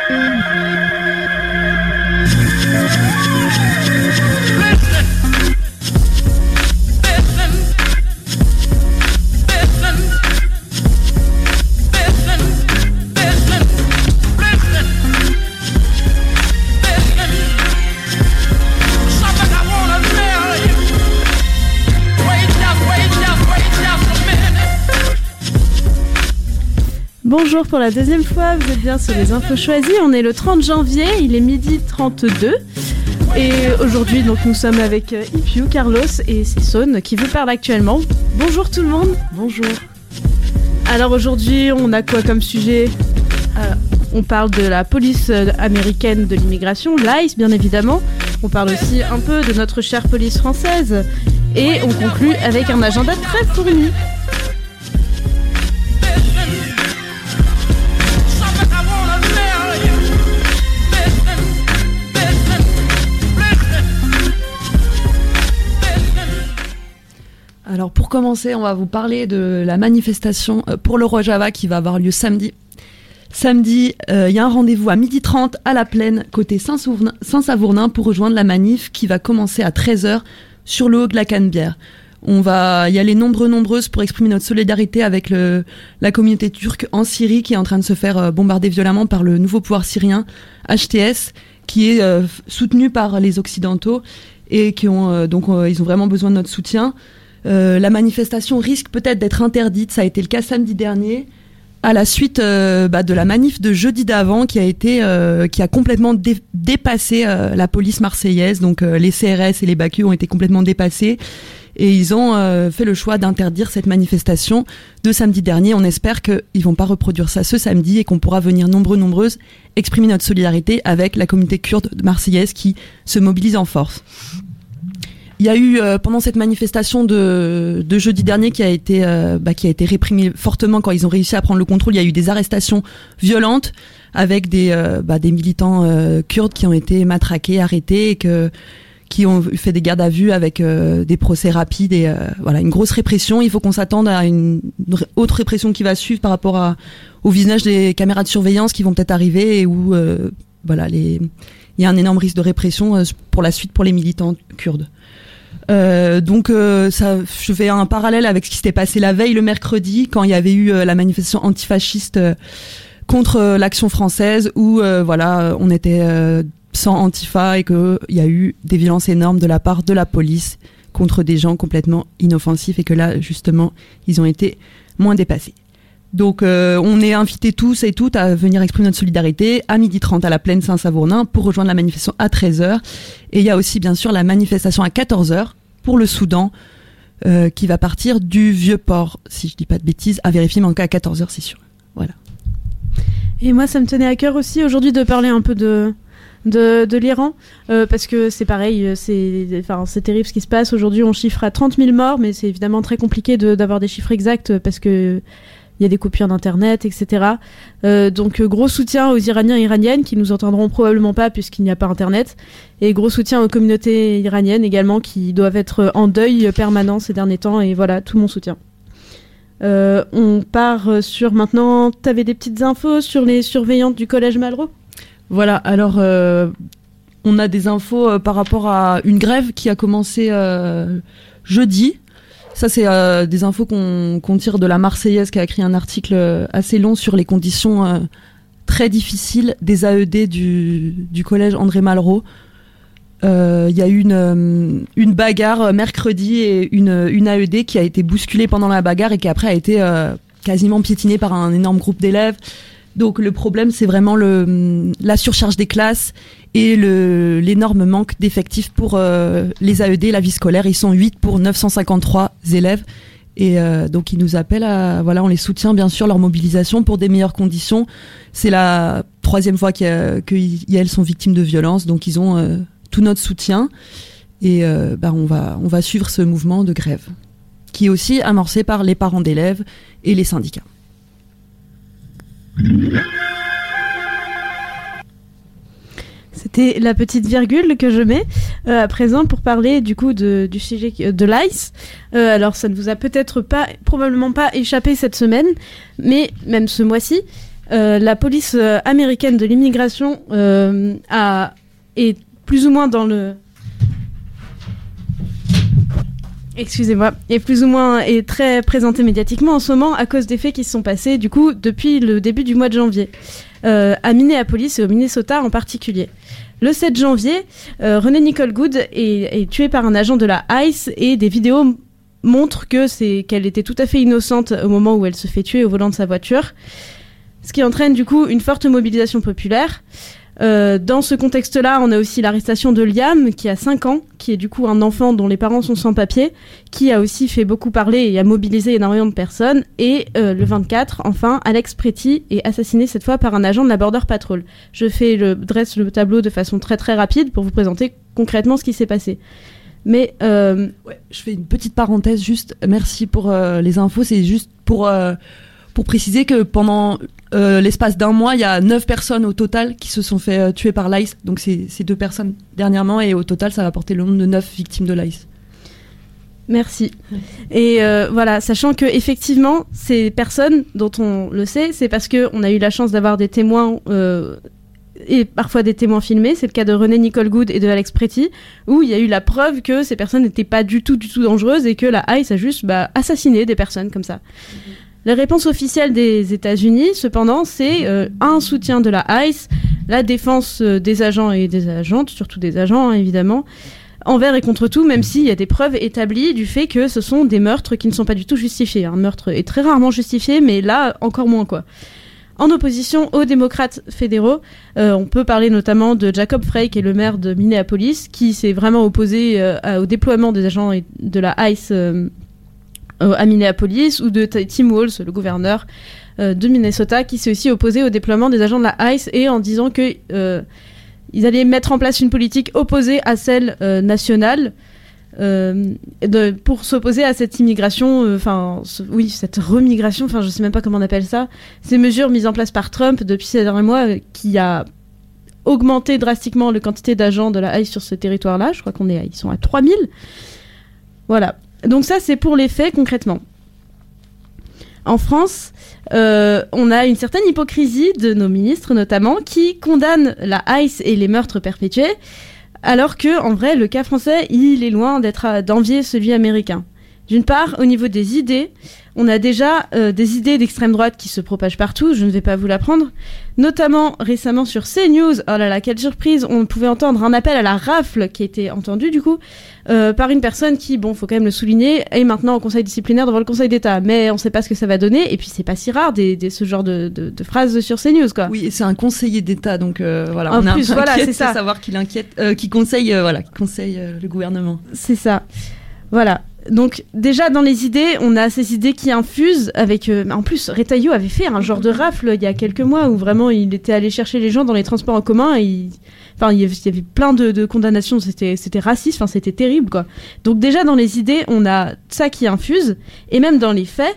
Bonjour pour la deuxième fois, vous êtes bien sur les infos choisies. On est le 30 janvier, il est 12h32. Et aujourd'hui, donc, nous sommes avec Ipiu, Carlos et Sisson qui vous parlent actuellement. Bonjour tout le monde. Bonjour. Alors aujourd'hui, on a quoi comme sujet ? On parle de la police américaine de l'immigration, l'ICE bien évidemment. On parle aussi un peu de notre chère police française. Et on conclut avec un agenda très fourni. Alors pour commencer, on va vous parler de la manifestation pour le Rojava qui va avoir lieu samedi. Samedi, il y a un rendez-vous à 12h30 à la Plaine, côté Saint-Savournin, pour rejoindre la manif qui va commencer à 13h sur le haut de la Canebière. On va y aller nombreuses pour exprimer notre solidarité avec la communauté turque en Syrie qui est en train de se faire bombarder violemment par le nouveau pouvoir syrien, HTS, qui est soutenu par les Occidentaux et qui ont ils ont vraiment besoin de notre soutien. La manifestation risque peut-être d'être interdite, ça a été le cas samedi dernier, à la suite de la manif de jeudi d'avant qui a complètement dépassé la police marseillaise. Donc les CRS et les BACU ont été complètement dépassés et ils ont fait le choix d'interdire cette manifestation de samedi dernier. On espère qu'ils vont pas reproduire ça ce samedi et qu'on pourra venir nombreuses exprimer notre solidarité avec la communauté kurde marseillaise qui se mobilise en force. Il y a eu pendant cette manifestation de jeudi dernier qui a été réprimée fortement quand ils ont réussi à prendre le contrôle. Il y a eu des arrestations violentes avec des militants kurdes qui ont été matraqués, arrêtés et qui ont fait des gardes à vue avec des procès rapides et une grosse répression. Il faut qu'on s'attende à une autre répression qui va suivre par rapport au visionnage des caméras de surveillance qui vont peut-être arriver et où il y a un énorme risque de répression pour la suite pour les militants kurdes. Je fais un parallèle avec ce qui s'était passé la veille le mercredi quand il y avait eu la manifestation antifasciste contre l'action française où on était sans Antifa et qu'il y a eu des violences énormes de la part de la police contre des gens complètement inoffensifs et que là justement ils ont été moins dépassés. Donc on est invités tous et toutes à venir exprimer notre solidarité à 12h30 à la Plaine Saint-Savournin pour rejoindre la manifestation à 13h. Et il y a aussi bien sûr la manifestation à 14h pour le Soudan qui va partir du Vieux-Port, si je dis pas de bêtises, à vérifier, mais en cas à 14h c'est sûr. Voilà. Et moi ça me tenait à cœur aussi aujourd'hui de parler un peu de l'Iran parce que c'est pareil, c'est terrible ce qui se passe. Aujourd'hui on chiffre à 30 000 morts, mais c'est évidemment très compliqué d'avoir des chiffres exacts parce que il y a des coupures d'internet, etc. Donc gros soutien aux Iraniens et Iraniennes qui nous entendront probablement pas puisqu'il n'y a pas internet, et gros soutien aux communautés iraniennes également qui doivent être en deuil permanent ces derniers temps, et voilà, tout mon soutien. On part sur maintenant, t'avais des petites infos sur les surveillantes du collège Malraux ? Voilà, alors on a des infos par rapport à une grève qui a commencé jeudi. Ça, c'est des infos qu'on tire de la Marseillaise qui a écrit un article assez long sur les conditions très difficiles des AED du collège André Malraux. Il y a eu une bagarre mercredi et une AED qui a été bousculée pendant la bagarre et qui après a été quasiment piétinée par un énorme groupe d'élèves. Donc le problème, c'est vraiment la surcharge des classes et l'énorme manque d'effectifs pour les AED, la vie scolaire. Ils sont 8 pour 953 élèves. Et donc ils nous appellent on les soutient bien sûr, leur mobilisation pour des meilleures conditions. C'est la 3e fois qu'elles sont victimes de violences, donc ils ont tout notre soutien. Et on va suivre ce mouvement de grève, qui est aussi amorcé par les parents d'élèves et les syndicats. C'était la petite virgule que je mets à présent pour parler du coup du sujet de l'ICE. Alors ça ne vous a probablement pas échappé cette semaine, mais même ce mois-ci, La police américaine de l'immigration est plus ou moins dans le... Excusez-moi, est très présentée médiatiquement en ce moment à cause des faits qui se sont passés du coup depuis le début du mois de janvier, à Minneapolis et au Minnesota en particulier. Le 7 janvier, Renée Nicole Goode est tuée par un agent de la ICE et des vidéos montrent qu'elle était tout à fait innocente au moment où elle se fait tuer au volant de sa voiture, ce qui entraîne du coup une forte mobilisation populaire. Dans ce contexte-là, on a aussi l'arrestation de Liam, qui a 5 ans, qui est du coup un enfant dont les parents sont sans papier, qui a aussi fait beaucoup parler et a mobilisé énormément de personnes. Et le 24, enfin, Alex Pretty est assassiné cette fois par un agent de la Border Patrol. Je dresse le tableau de façon très très rapide pour vous présenter concrètement ce qui s'est passé. Mais je fais une petite parenthèse, juste merci pour les infos, c'est juste pour préciser que pendant l'espace d'un mois, il y a 9 personnes au total qui se sont fait tuer par l'ICE. Donc c'est 2 personnes dernièrement et au total, ça va porter le nombre de 9 victimes de l'ICE. Merci. Et voilà, sachant que effectivement, ces personnes dont on le sait, c'est parce qu'on a eu la chance d'avoir des témoins et parfois des témoins filmés. C'est le cas de Renée Nicole Goode et de Alex Pretty, où il y a eu la preuve que ces personnes n'étaient pas du tout dangereuses et que la ICE a juste assassiné des personnes comme ça. La réponse officielle des États-Unis, cependant, c'est un soutien de la ICE, la défense des agents et des agentes, surtout des agents, évidemment, envers et contre tout, même s'il y a des preuves établies du fait que ce sont des meurtres qui ne sont pas du tout justifiés. Un meurtre est très rarement justifié, mais là, encore moins, quoi. En opposition aux démocrates fédéraux, on peut parler notamment de Jacob Frey, qui est le maire de Minneapolis, qui s'est vraiment opposé au déploiement des agents de la ICE à Minneapolis, ou de Tim Walz, le gouverneur de Minnesota, qui s'est aussi opposé au déploiement des agents de la ICE et en disant que ils allaient mettre en place une politique opposée à celle nationale pour s'opposer à cette immigration, cette remigration, je sais même pas comment on appelle ça, ces mesures mises en place par Trump depuis ces derniers mois qui a augmenté drastiquement la quantité d'agents de la ICE sur ce territoire-là. Je crois ils sont à 3000. Voilà. Donc ça, c'est pour les faits, concrètement. En France, on a une certaine hypocrisie de nos ministres, notamment, qui condamnent la ICE et les meurtres perpétués, alors que, en vrai, le cas français, il est loin d'envier celui américain. D'une part, au niveau des idées, on a déjà des idées d'extrême droite qui se propagent partout, je ne vais pas vous l'apprendre. Notamment récemment sur CNews, oh là là, quelle surprise, on pouvait entendre un appel à la rafle qui a été entendu du coup par une personne qui, faut quand même le souligner, est maintenant au conseil disciplinaire devant le Conseil d'État. Mais on ne sait pas ce que ça va donner, et puis c'est pas si rare ce genre de phrases sur CNews, quoi. Oui, c'est un conseiller d'État, donc voilà. En plus, voilà, c'est ça. De savoir qu'il conseille le gouvernement. C'est ça. Voilà. Donc déjà dans les idées, on a ces idées qui infusent avec... en plus, Retailleau avait fait un genre de rafle il y a quelques mois où vraiment il était allé chercher les gens dans les transports en commun et il y avait plein de condamnations, c'était raciste, c'était terrible, quoi. Donc déjà dans les idées, on a ça qui infuse, et même dans les faits,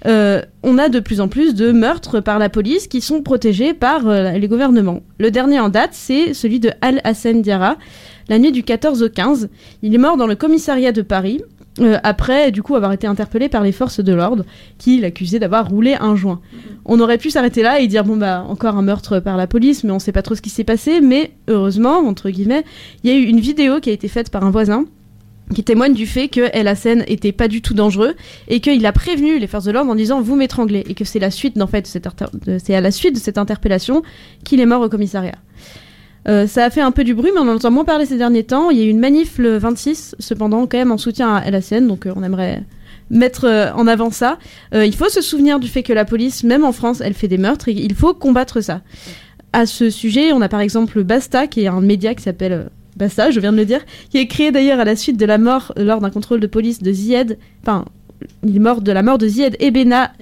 on a de plus en plus de meurtres par la police qui sont protégés par les gouvernements. Le dernier en date, c'est celui de Al-Hassan Diarra, la nuit du 14 au 15. Il est mort dans le commissariat de Paris, après du coup avoir été interpellé par les forces de l'ordre qui l'accusaient d'avoir roulé un joint. On aurait pu s'arrêter là et dire encore un meurtre par la police, mais on sait pas trop ce qui s'est passé. Mais heureusement, entre guillemets, il y a eu une vidéo qui a été faite par un voisin qui témoigne du fait que El Hassan était pas du tout dangereux et qu'il a prévenu les forces de l'ordre en disant vous m'étranglez, et que c'est la suite c'est à la suite de cette interpellation qu'il est mort au commissariat. Ça a fait un peu du bruit, mais on en entend moins parler ces derniers temps. Il y a eu une manif le 26, cependant, quand même en soutien à El Hassan, donc on aimerait mettre en avant ça. Il faut se souvenir du fait que la police, même en France, elle fait des meurtres, et il faut combattre ça. À ce sujet, on a par exemple Basta, qui est un média qui s'appelle Basta, je viens de le dire, qui est créé d'ailleurs à la suite de la mort, lors d'un contrôle de police de Zied, il est mort de la mort de Zied Bena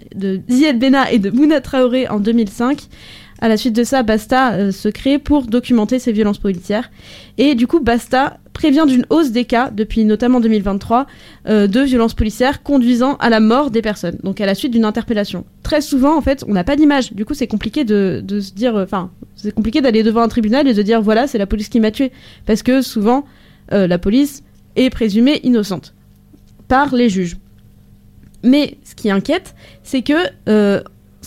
et de Mouna Traoré en 2005. À la suite de ça, Basta se crée pour documenter ces violences policières. Et du coup, Basta prévient d'une hausse des cas, depuis notamment 2023, de violences policières conduisant à la mort des personnes. Donc à la suite d'une interpellation. Très souvent, en fait, on n'a pas d'image. Du coup, c'est compliqué de se dire... c'est compliqué d'aller devant un tribunal et de dire, voilà, c'est la police qui m'a tué. Parce que souvent, la police est présumée innocente par les juges. Mais ce qui inquiète, c'est que...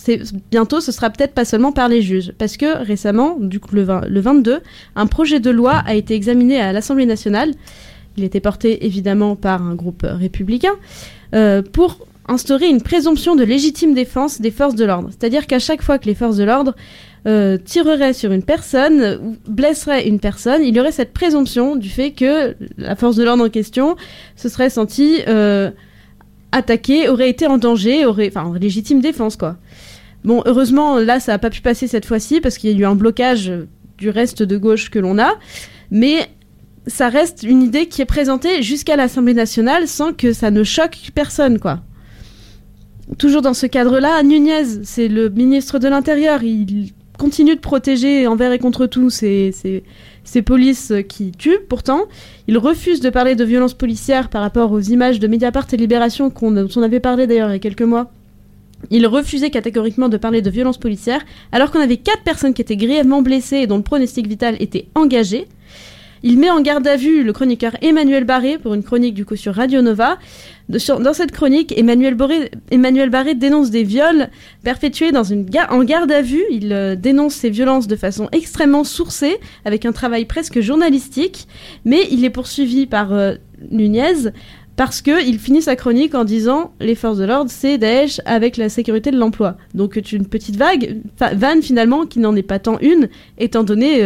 bientôt, ce sera peut-être pas seulement par les juges. Parce que récemment, du coup, le 22, un projet de loi a été examiné à l'Assemblée nationale. Il était porté évidemment par un groupe républicain pour instaurer une présomption de légitime défense des forces de l'ordre. C'est-à-dire qu'à chaque fois que les forces de l'ordre tirerait sur une personne ou blesserait une personne, il y aurait cette présomption du fait que la force de l'ordre en question se serait sentie attaquée, aurait été en danger, en légitime défense, quoi. Bon, heureusement, là, ça n'a pas pu passer cette fois-ci parce qu'il y a eu un blocage du reste de gauche que l'on a, mais ça reste une idée qui est présentée jusqu'à l'Assemblée nationale sans que ça ne choque personne, quoi. Toujours dans ce cadre-là, Nunez, c'est le ministre de l'Intérieur, il continue de protéger envers et contre tout ces polices qui tuent, pourtant. Il refuse de parler de violences policières par rapport aux images de Mediapart et Libération dont on avait parlé d'ailleurs il y a quelques mois. Il refusait catégoriquement de parler de violences policières, alors qu'on avait 4 personnes qui étaient grièvement blessées et dont le pronostic vital était engagé. Il met en garde à vue le chroniqueur Emmanuel Barré pour une chronique du coup sur Radio Nova. Dans cette chronique, Emmanuel Barré dénonce des viols perpétués en garde à vue. Il dénonce ces violences de façon extrêmement sourcée, avec un travail presque journalistique, mais il est poursuivi par Nunez parce qu'il finit sa chronique en disant « Les forces de l'ordre, c'est Daesh avec la sécurité de l'emploi ». Donc une petite vanne finalement, qui n'en est pas tant une, étant donné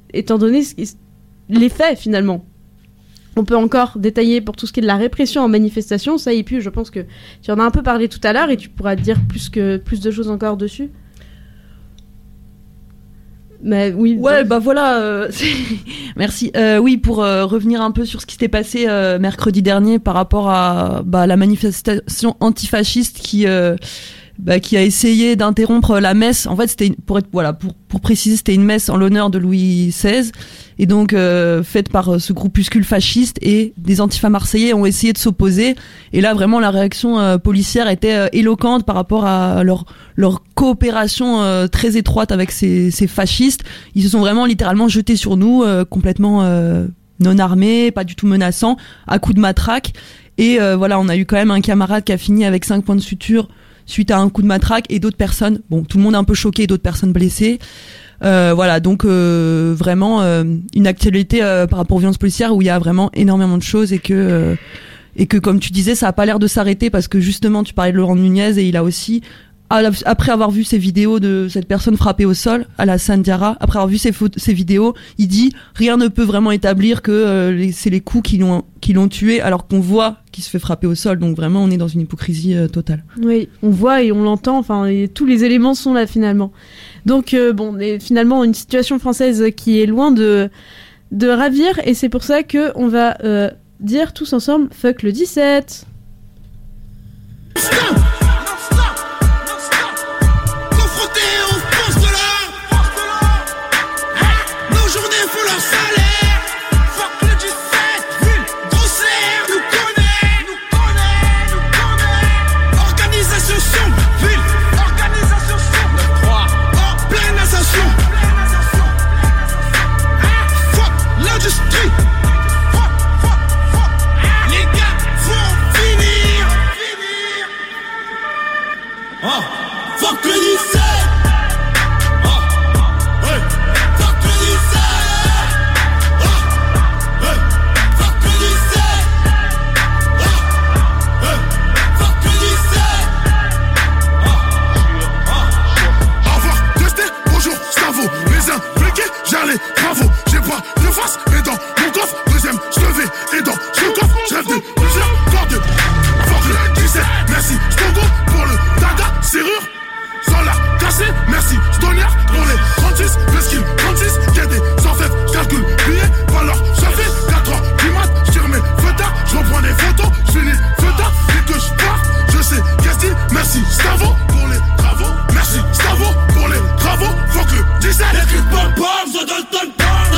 les faits, finalement. On peut encore détailler pour tout ce qui est de la répression en manifestation, ça, et puis je pense que tu en as un peu parlé tout à l'heure, et tu pourras dire plus de choses encore dessus. Mais oui. Ouais, bah voilà. Merci. Oui, pour revenir un peu sur ce qui s'était passé mercredi dernier par rapport à la manifestation antifasciste qui a essayé d'interrompre la messe. En fait, c'était pour préciser, c'était une messe en l'honneur de Louis XVI, et donc faite par ce groupuscule fasciste, et des antifas marseillais ont essayé de s'opposer. Et là, vraiment, la réaction policière était éloquente par rapport à leur coopération très étroite avec ces fascistes. Ils se sont vraiment littéralement jetés sur nous, complètement non armés, pas du tout menaçants, à coups de matraque. Et voilà, on a eu quand même un camarade qui a fini avec 5 points de suture suite à un coup de matraque, et d'autres personnes, tout le monde un peu choqué, d'autres personnes blessées. Voilà, donc vraiment une actualité par rapport aux violences policières où il y a vraiment énormément de choses, et que comme tu disais, ça a pas l'air de s'arrêter, parce que justement tu parlais de Laurent Nunez, et il a aussi, après avoir vu ces vidéos de cette personne frappée au sol, Alassane Diarra, après avoir vu ces vidéos, il dit rien ne peut vraiment établir que c'est les coups qui l'ont tué, alors qu'on voit qu'il se fait frapper au sol. Donc vraiment, on est dans une hypocrisie totale. Oui, on voit et on l'entend, tous les éléments sont là finalement. Donc finalement, une situation française qui est loin de ravir, et c'est pour ça qu'on va dire tous ensemble fuck le 17. Merci Stavo pour les travaux, faut que le 17. Les cris de pom-pom, ça donne ton pom.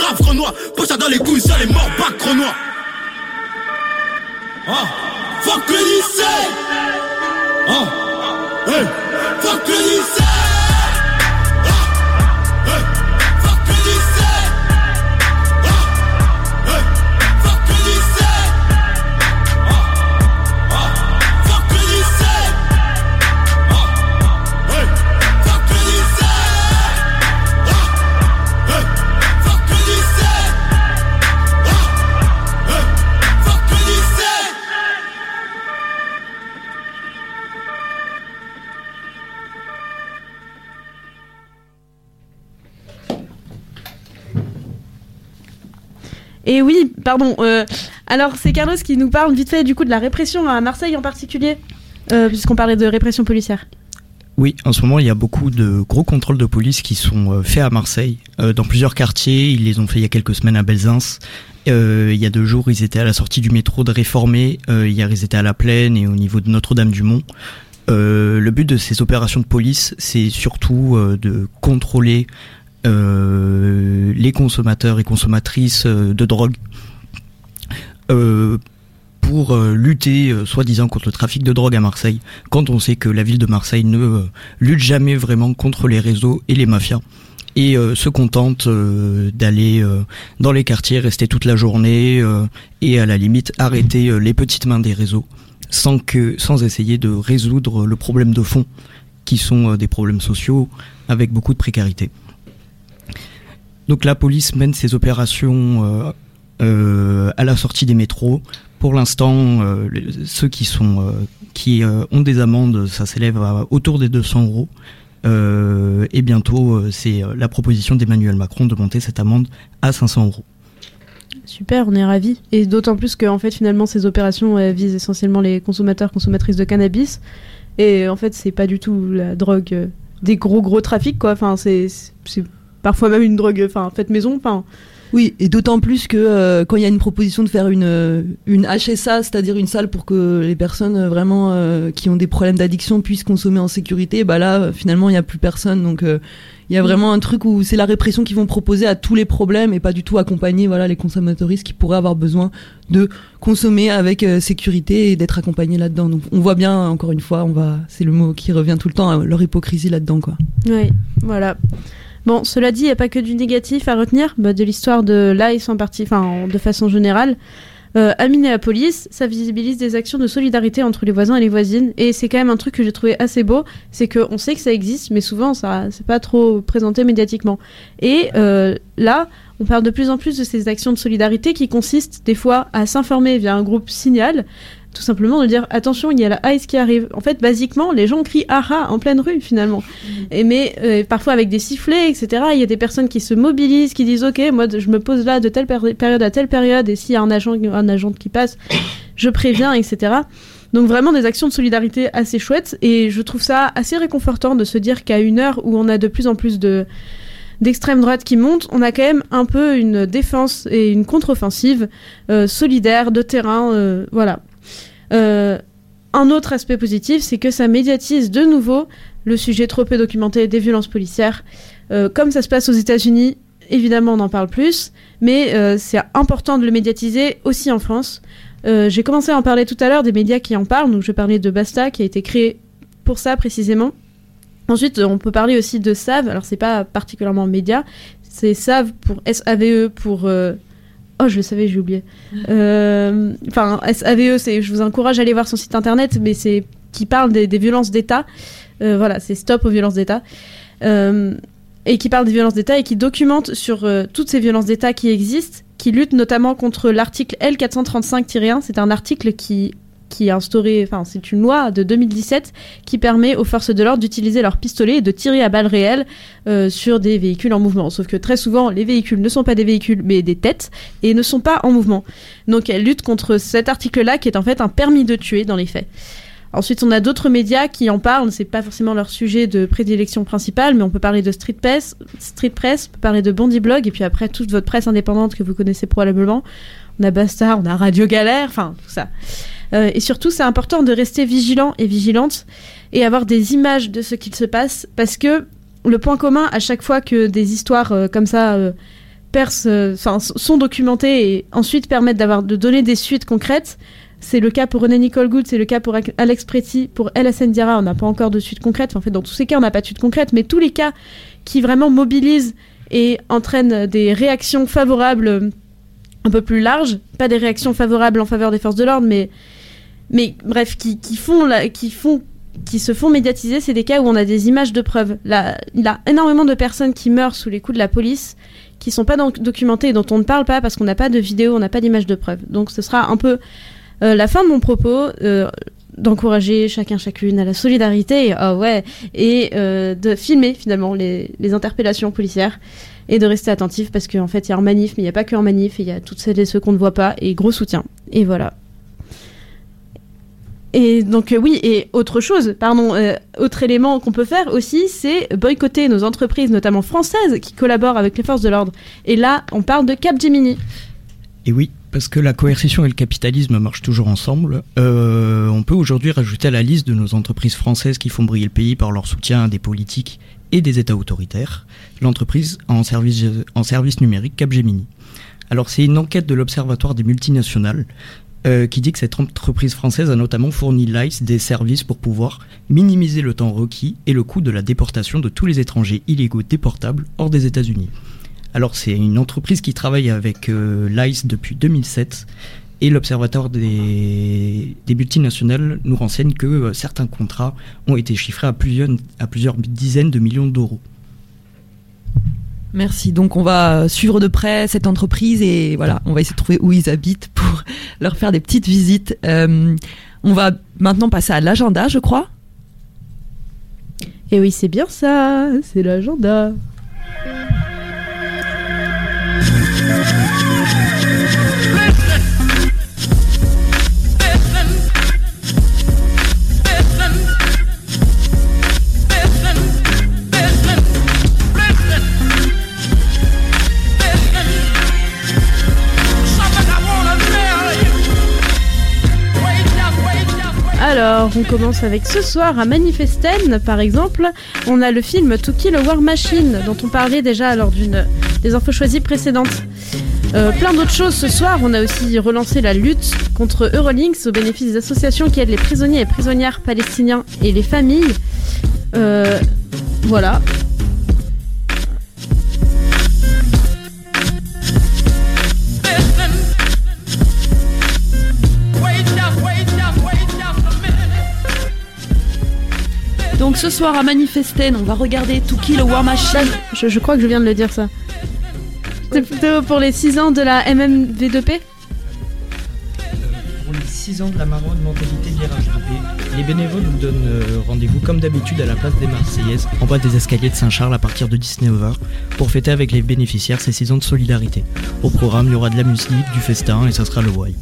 grave renois. Pocha dans les couilles, ça les morts, pas crenois. Fuck le lycée. Hey, fuck le lycée. Et oui, pardon. Alors, c'est Carlos qui nous parle vite fait du coup de la répression à Marseille en particulier, puisqu'on parlait de répression policière. Oui, en ce moment, il y a beaucoup de gros contrôles de police qui sont faits à Marseille, dans plusieurs quartiers. Ils les ont fait il y a quelques semaines à Belzins. Il y a 2 jours, ils étaient à la sortie du métro de Réformé. Hier, ils étaient à La Plaine et au niveau de Notre-Dame-du-Mont. Le but de ces opérations de police, c'est surtout de contrôler les consommateurs et consommatrices de drogue pour lutter soi-disant contre le trafic de drogue à Marseille, quand on sait que la ville de Marseille ne lutte jamais vraiment contre les réseaux et les mafias et se contente d'aller dans les quartiers, rester toute la journée et à la limite arrêter les petites mains des réseaux sans essayer de résoudre le problème de fond qui sont des problèmes sociaux avec beaucoup de précarité. Donc la police mène ses opérations à la sortie des métros. Pour l'instant, ceux qui ont des amendes, ça s'élève à autour des 200 €. Et bientôt, c'est la proposition d'Emmanuel Macron de monter cette amende à 500 €. Super, on est ravis. Et d'autant plus que en fait, finalement, ces opérations visent essentiellement les consommateurs, consommatrices de cannabis. Et en fait, c'est pas du tout la drogue des gros trafics, quoi. Enfin, c'est parfois même une drogue faite maison. Enfin. Oui, et d'autant plus que quand il y a une proposition de faire une HSA, c'est-à-dire une salle pour que les personnes vraiment qui ont des problèmes d'addiction puissent consommer en sécurité, bah là finalement il n'y a plus personne. Donc il y a vraiment un truc où c'est la répression qu'ils vont proposer à tous les problèmes et pas du tout accompagner les consommateuristes qui pourraient avoir besoin de consommer avec sécurité et d'être accompagnés là-dedans. Donc on voit bien, encore une fois, c'est le mot qui revient tout le temps, leur hypocrisie là-dedans, quoi. Oui, voilà. Bon, cela dit, il n'y a pas que du négatif à retenir de l'histoire de l'ICE de façon générale. À Minneapolis, ça visibilise des actions de solidarité entre les voisins et les voisines. Et c'est quand même un truc que j'ai trouvé assez beau, c'est qu'on sait que ça existe, mais souvent, c'est pas trop présenté médiatiquement. Et là, on parle de plus en plus de ces actions de solidarité qui consistent des fois à s'informer via un groupe Signal, tout simplement de dire attention, il y a la ICE qui arrive. En fait, basiquement, les gens crient aha en pleine rue finalement. Mais parfois avec des sifflets, etc. Il y a des personnes qui se mobilisent, qui disent ok, moi je me pose là de telle période à telle période, et s'il y a un agent qui passe, je préviens, etc. Donc vraiment des actions de solidarité assez chouettes, et je trouve ça assez réconfortant de se dire qu'à une heure où on a de plus en plus d'extrême droite qui monte, on a quand même un peu une défense et une contre-offensive solidaire de terrain, voilà. Un autre aspect positif, c'est que ça médiatise de nouveau le sujet trop peu documenté des violences policières. Comme ça se passe aux États-Unis, évidemment on en parle plus, mais c'est important de le médiatiser aussi en France. J'ai commencé à en parler tout à l'heure, des médias qui en parlent, donc je parlais de Basta qui a été créé pour ça précisément. Ensuite, on peut parler aussi de SAV, alors c'est pas particulièrement média, c'est SAVE pour SAVE pour... Oh, je le savais, j'ai oublié. SAVE, je vous encourage à aller voir son site internet, mais c'est qui parle des violences d'État. Voilà, c'est Stop aux violences d'État. Et qui parle des violences d'État et qui documente sur toutes ces violences d'État qui existent, qui luttent notamment contre l'article L435-1. C'est un article qui est instauré, c'est une loi de 2017 qui permet aux forces de l'ordre d'utiliser leurs pistolets et de tirer à balles réelles sur des véhicules en mouvement. Sauf que très souvent, les véhicules ne sont pas des véhicules, mais des têtes, et ne sont pas en mouvement. Donc elle lutte contre cet article-là, qui est en fait un permis de tuer dans les faits. Ensuite, on a d'autres médias qui en parlent, c'est pas forcément leur sujet de prédilection principale, mais on peut parler de Street Press, on peut parler de Bondi Blog, et puis après toute votre presse indépendante que vous connaissez probablement. On a Basta, on a Radio Galère, tout ça. Et surtout, c'est important de rester vigilant et vigilante et avoir des images de ce qu'il se passe, parce que le point commun à chaque fois que des histoires comme ça sont documentés et ensuite permettent de donner des suites concrètes. C'est le cas pour René Nicole Gould, c'est le cas pour Alex Pretty, pour El Hassen Diarra, on n'a pas encore de suite concrète. En fait, dans tous ces cas, on n'a pas de suite concrète, mais tous les cas qui vraiment mobilisent et entraînent des réactions favorables un peu plus larges, pas des réactions favorables en faveur des forces de l'ordre, mais bref, qui se font médiatiser, c'est des cas où on a des images de preuve. Là, il y a énormément de personnes qui meurent sous les coups de la police, qui sont pas documentées et dont on ne parle pas parce qu'on n'a pas de vidéo, on n'a pas d'image de preuve. Donc ce sera un peu la fin de mon propos, d'encourager chacune à la solidarité et de filmer finalement les interpellations policières et de rester attentif parce qu'en fait il y a en manif, mais il n'y a pas que en manif, il y a toutes celles et ceux qu'on ne voit pas et gros soutien. Et voilà. Et donc autre élément qu'on peut faire aussi, c'est boycotter nos entreprises, notamment françaises, qui collaborent avec les forces de l'ordre. Et là, on parle de Capgemini. Et oui, parce que la coercition et le capitalisme marchent toujours ensemble. On peut aujourd'hui rajouter à la liste de nos entreprises françaises qui font briller le pays par leur soutien à des politiques et des États autoritaires, l'entreprise en service numérique Capgemini. Alors c'est une enquête de l'Observatoire des multinationales qui dit que cette entreprise française a notamment fourni l'ICE des services pour pouvoir minimiser le temps requis et le coût de la déportation de tous les étrangers illégaux déportables hors des États-Unis. Alors c'est une entreprise qui travaille avec l'ICE depuis 2007 et l'Observatoire des multinationales nous renseigne que certains contrats ont été chiffrés à plusieurs dizaines de millions d'euros. Merci. Donc on va suivre de près cette entreprise et voilà, on va essayer de trouver où ils habitent pour leur faire des petites visites. On va maintenant passer à l'agenda, je crois. Et oui, c'est bien ça, c'est l'agenda. Alors, on commence avec ce soir à Manifesten, par exemple. On a le film To Kill a War Machine, dont on parlait déjà lors d'une des infos choisies précédentes. Plein d'autres choses ce soir. On a aussi relancé la lutte contre Eurolinks au bénéfice des associations qui aident les prisonniers et prisonnières palestiniens et les familles. Voilà. Donc ce soir à Manifesten, on va regarder To Kill a War Machine. Je crois que je viens de le dire ça. C'est plutôt pour les 6 ans de la MMV2P ? Pour les 6 ans de la maraude mentalité d'IRHDP, les bénévoles nous donnent rendez-vous comme d'habitude à la place des Marseillaises, en bas des escaliers de Saint-Charles à partir de 19h, pour fêter avec les bénéficiaires ces 6 ans de solidarité. Au programme, il y aura de la musique, du festin et ça sera le Wai.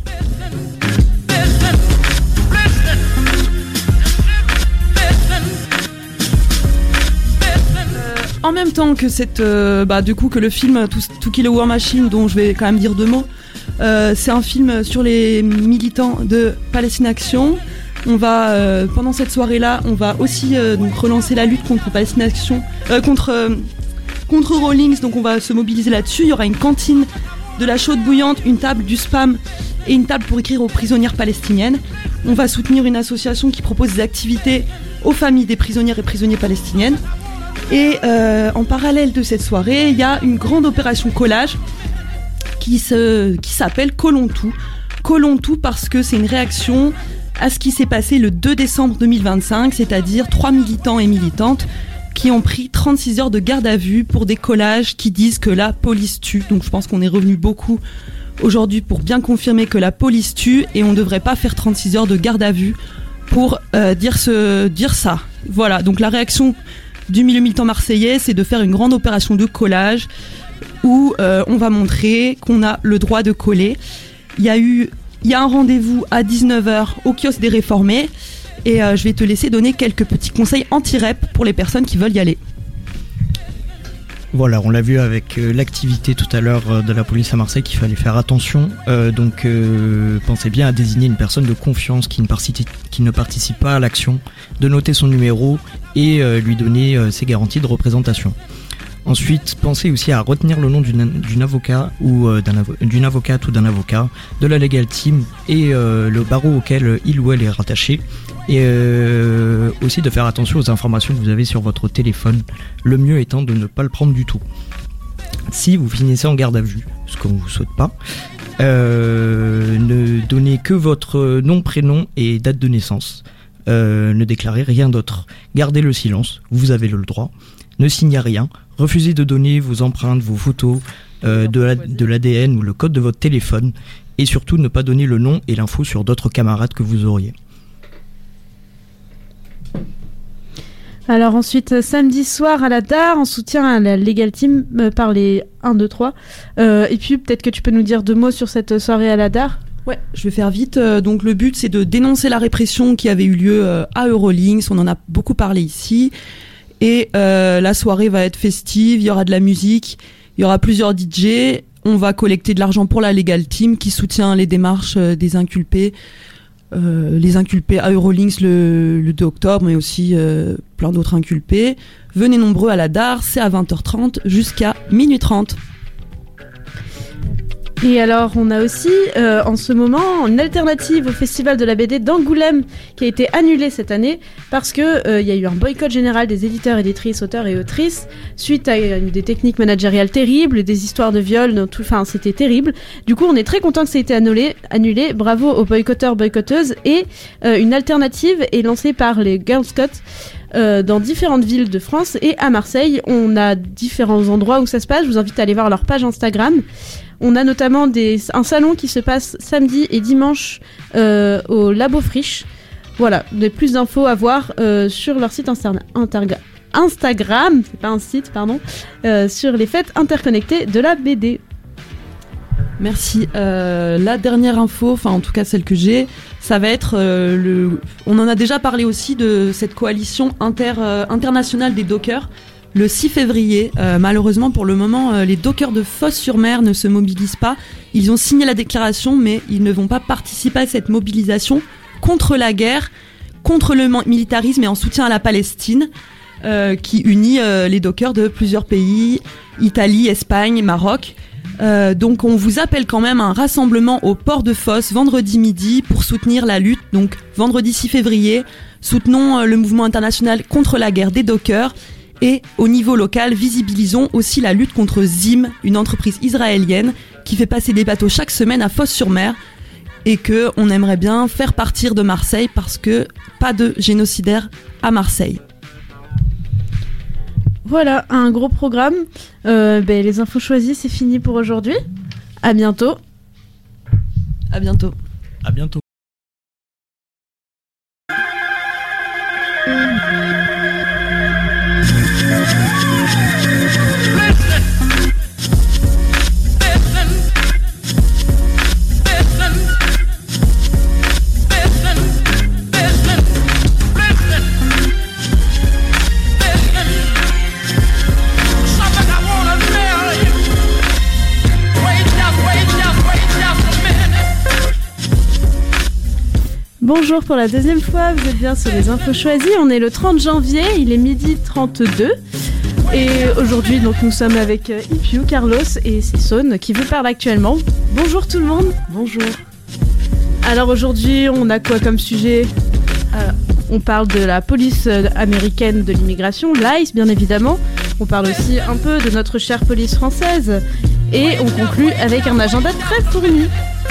En même temps que que le film To Kill a War Machine, dont je vais quand même dire 2 mots, c'est un film sur les militants de Palestine Action. On va pendant cette soirée-là, on va aussi donc relancer la lutte contre Palestine Action, contre Rawlings. Donc on va se mobiliser là-dessus. Il y aura une cantine, de la chaude bouillante, une table du spam et une table pour écrire aux prisonnières palestiniennes. On va soutenir une association qui propose des activités aux familles des prisonnières et prisonniers palestiniennes. Et en parallèle de cette soirée, il y a une grande opération collage qui s'appelle Collons tout. Collons tout parce que c'est une réaction à ce qui s'est passé le 2 décembre 2025, c'est-à-dire 3 militants et militantes qui ont pris 36 heures de garde à vue pour des collages qui disent que la police tue. Donc je pense qu'on est revenu beaucoup aujourd'hui pour bien confirmer que la police tue et on ne devrait pas faire 36 heures de garde à vue pour dire ça. Voilà, donc la réaction du milieu militant marseillais, c'est de faire une grande opération de collage où on va montrer qu'on a le droit de coller. Il y a un rendez-vous à 19h au kiosque des Réformés et je vais te laisser donner quelques petits conseils anti-rep pour les personnes qui veulent y aller. Voilà, on l'a vu avec l'activité tout à l'heure de la police à Marseille qu'il fallait faire attention. Donc pensez bien à désigner une personne de confiance qui ne participe pas à l'action, de noter son numéro et lui donner ses garanties de représentation. Ensuite, pensez aussi à retenir le nom d'une avocat ou d'une avocate ou d'un avocat, de la Legal Team et le barreau auquel il ou elle est rattaché. Et aussi de faire attention aux informations que vous avez sur votre téléphone, le mieux étant de ne pas le prendre du tout. Si vous finissez en garde à vue, ce qu'on ne vous souhaite pas, ne donnez que votre nom, prénom et date de naissance. Ne déclarez rien d'autre. Gardez le silence, vous avez le droit. Ne signez rien. Refusez de donner vos empreintes, vos photos, de l'ADN ou le code de votre téléphone. Et surtout, ne pas donner le nom et l'info sur d'autres camarades que vous auriez. Alors ensuite, samedi soir à la DAR, en soutien à la Legal Team par les 1, 2, 3. Et puis peut-être que tu peux nous dire 2 mots sur cette soirée à la DAR. Ouais, je vais faire vite. Donc le but, c'est de dénoncer la répression qui avait eu lieu à Eurolinks. On en a beaucoup parlé ici. Et la soirée va être festive, il y aura de la musique, il y aura plusieurs DJ. On va collecter de l'argent pour la Legal Team qui soutient les démarches des inculpés. Les inculpés à Eurolinks le 2 octobre, mais aussi plein d'autres inculpés. Venez nombreux à la DAR, c'est à 20h30 jusqu'à minuit 30. Et alors, on a aussi, en ce moment, une alternative au Festival de la BD d'Angoulême qui a été annulée cette année parce que y a eu un boycott général des éditeurs, éditrices, auteurs et autrices suite à des techniques managériales terribles, des histoires de viol, enfin, c'était terrible. Du coup, on est très content que ça ait été annulé. Bravo aux boycotteurs, boycotteuses. Et une alternative est lancée par les Girl Scouts dans différentes villes de France et à Marseille. On a différents endroits où ça se passe. Je vous invite à aller voir leur page Instagram. On a notamment un salon qui se passe samedi et dimanche au Labo Friche. Voilà, plus d'infos à voir sur leur site Instagram, c'est pas un site, pardon, sur les fêtes interconnectées de la BD. Merci. La dernière info, enfin en tout cas celle que j'ai, ça va être on en a déjà parlé aussi de cette coalition internationale des dockers. Le 6 février, malheureusement pour le moment, les dockers de Fos-sur-Mer ne se mobilisent pas. Ils ont signé la déclaration, mais ils ne vont pas participer à cette mobilisation contre la guerre, contre le militarisme et en soutien à la Palestine, qui unit les dockers de plusieurs pays, Italie, Espagne, Maroc. Donc on vous appelle quand même à un rassemblement au port de Fos vendredi midi pour soutenir la lutte. Donc vendredi 6 février, soutenons le mouvement international contre la guerre des dockers. Et au niveau local, visibilisons aussi la lutte contre Zim, une entreprise israélienne qui fait passer des bateaux chaque semaine à Fos-sur-Mer et que on aimerait bien faire partir de Marseille parce que pas de génocidaires à Marseille. Voilà, un gros programme. Les infos choisies, c'est fini pour aujourd'hui. À bientôt. À bientôt. À bientôt. Bonjour pour la deuxième fois, vous êtes bien sur les infos choisies. On est le 30 janvier, il est 12h32. Et aujourd'hui, donc, nous sommes avec Ipiu, Carlos et Sisson qui vous parlent actuellement. Bonjour tout le monde. Bonjour. Alors aujourd'hui, on a quoi comme sujet ? On parle de la police américaine de l'immigration, l'ICE bien évidemment. On parle aussi un peu de notre chère police française. Et on conclut avec un agenda très fourni.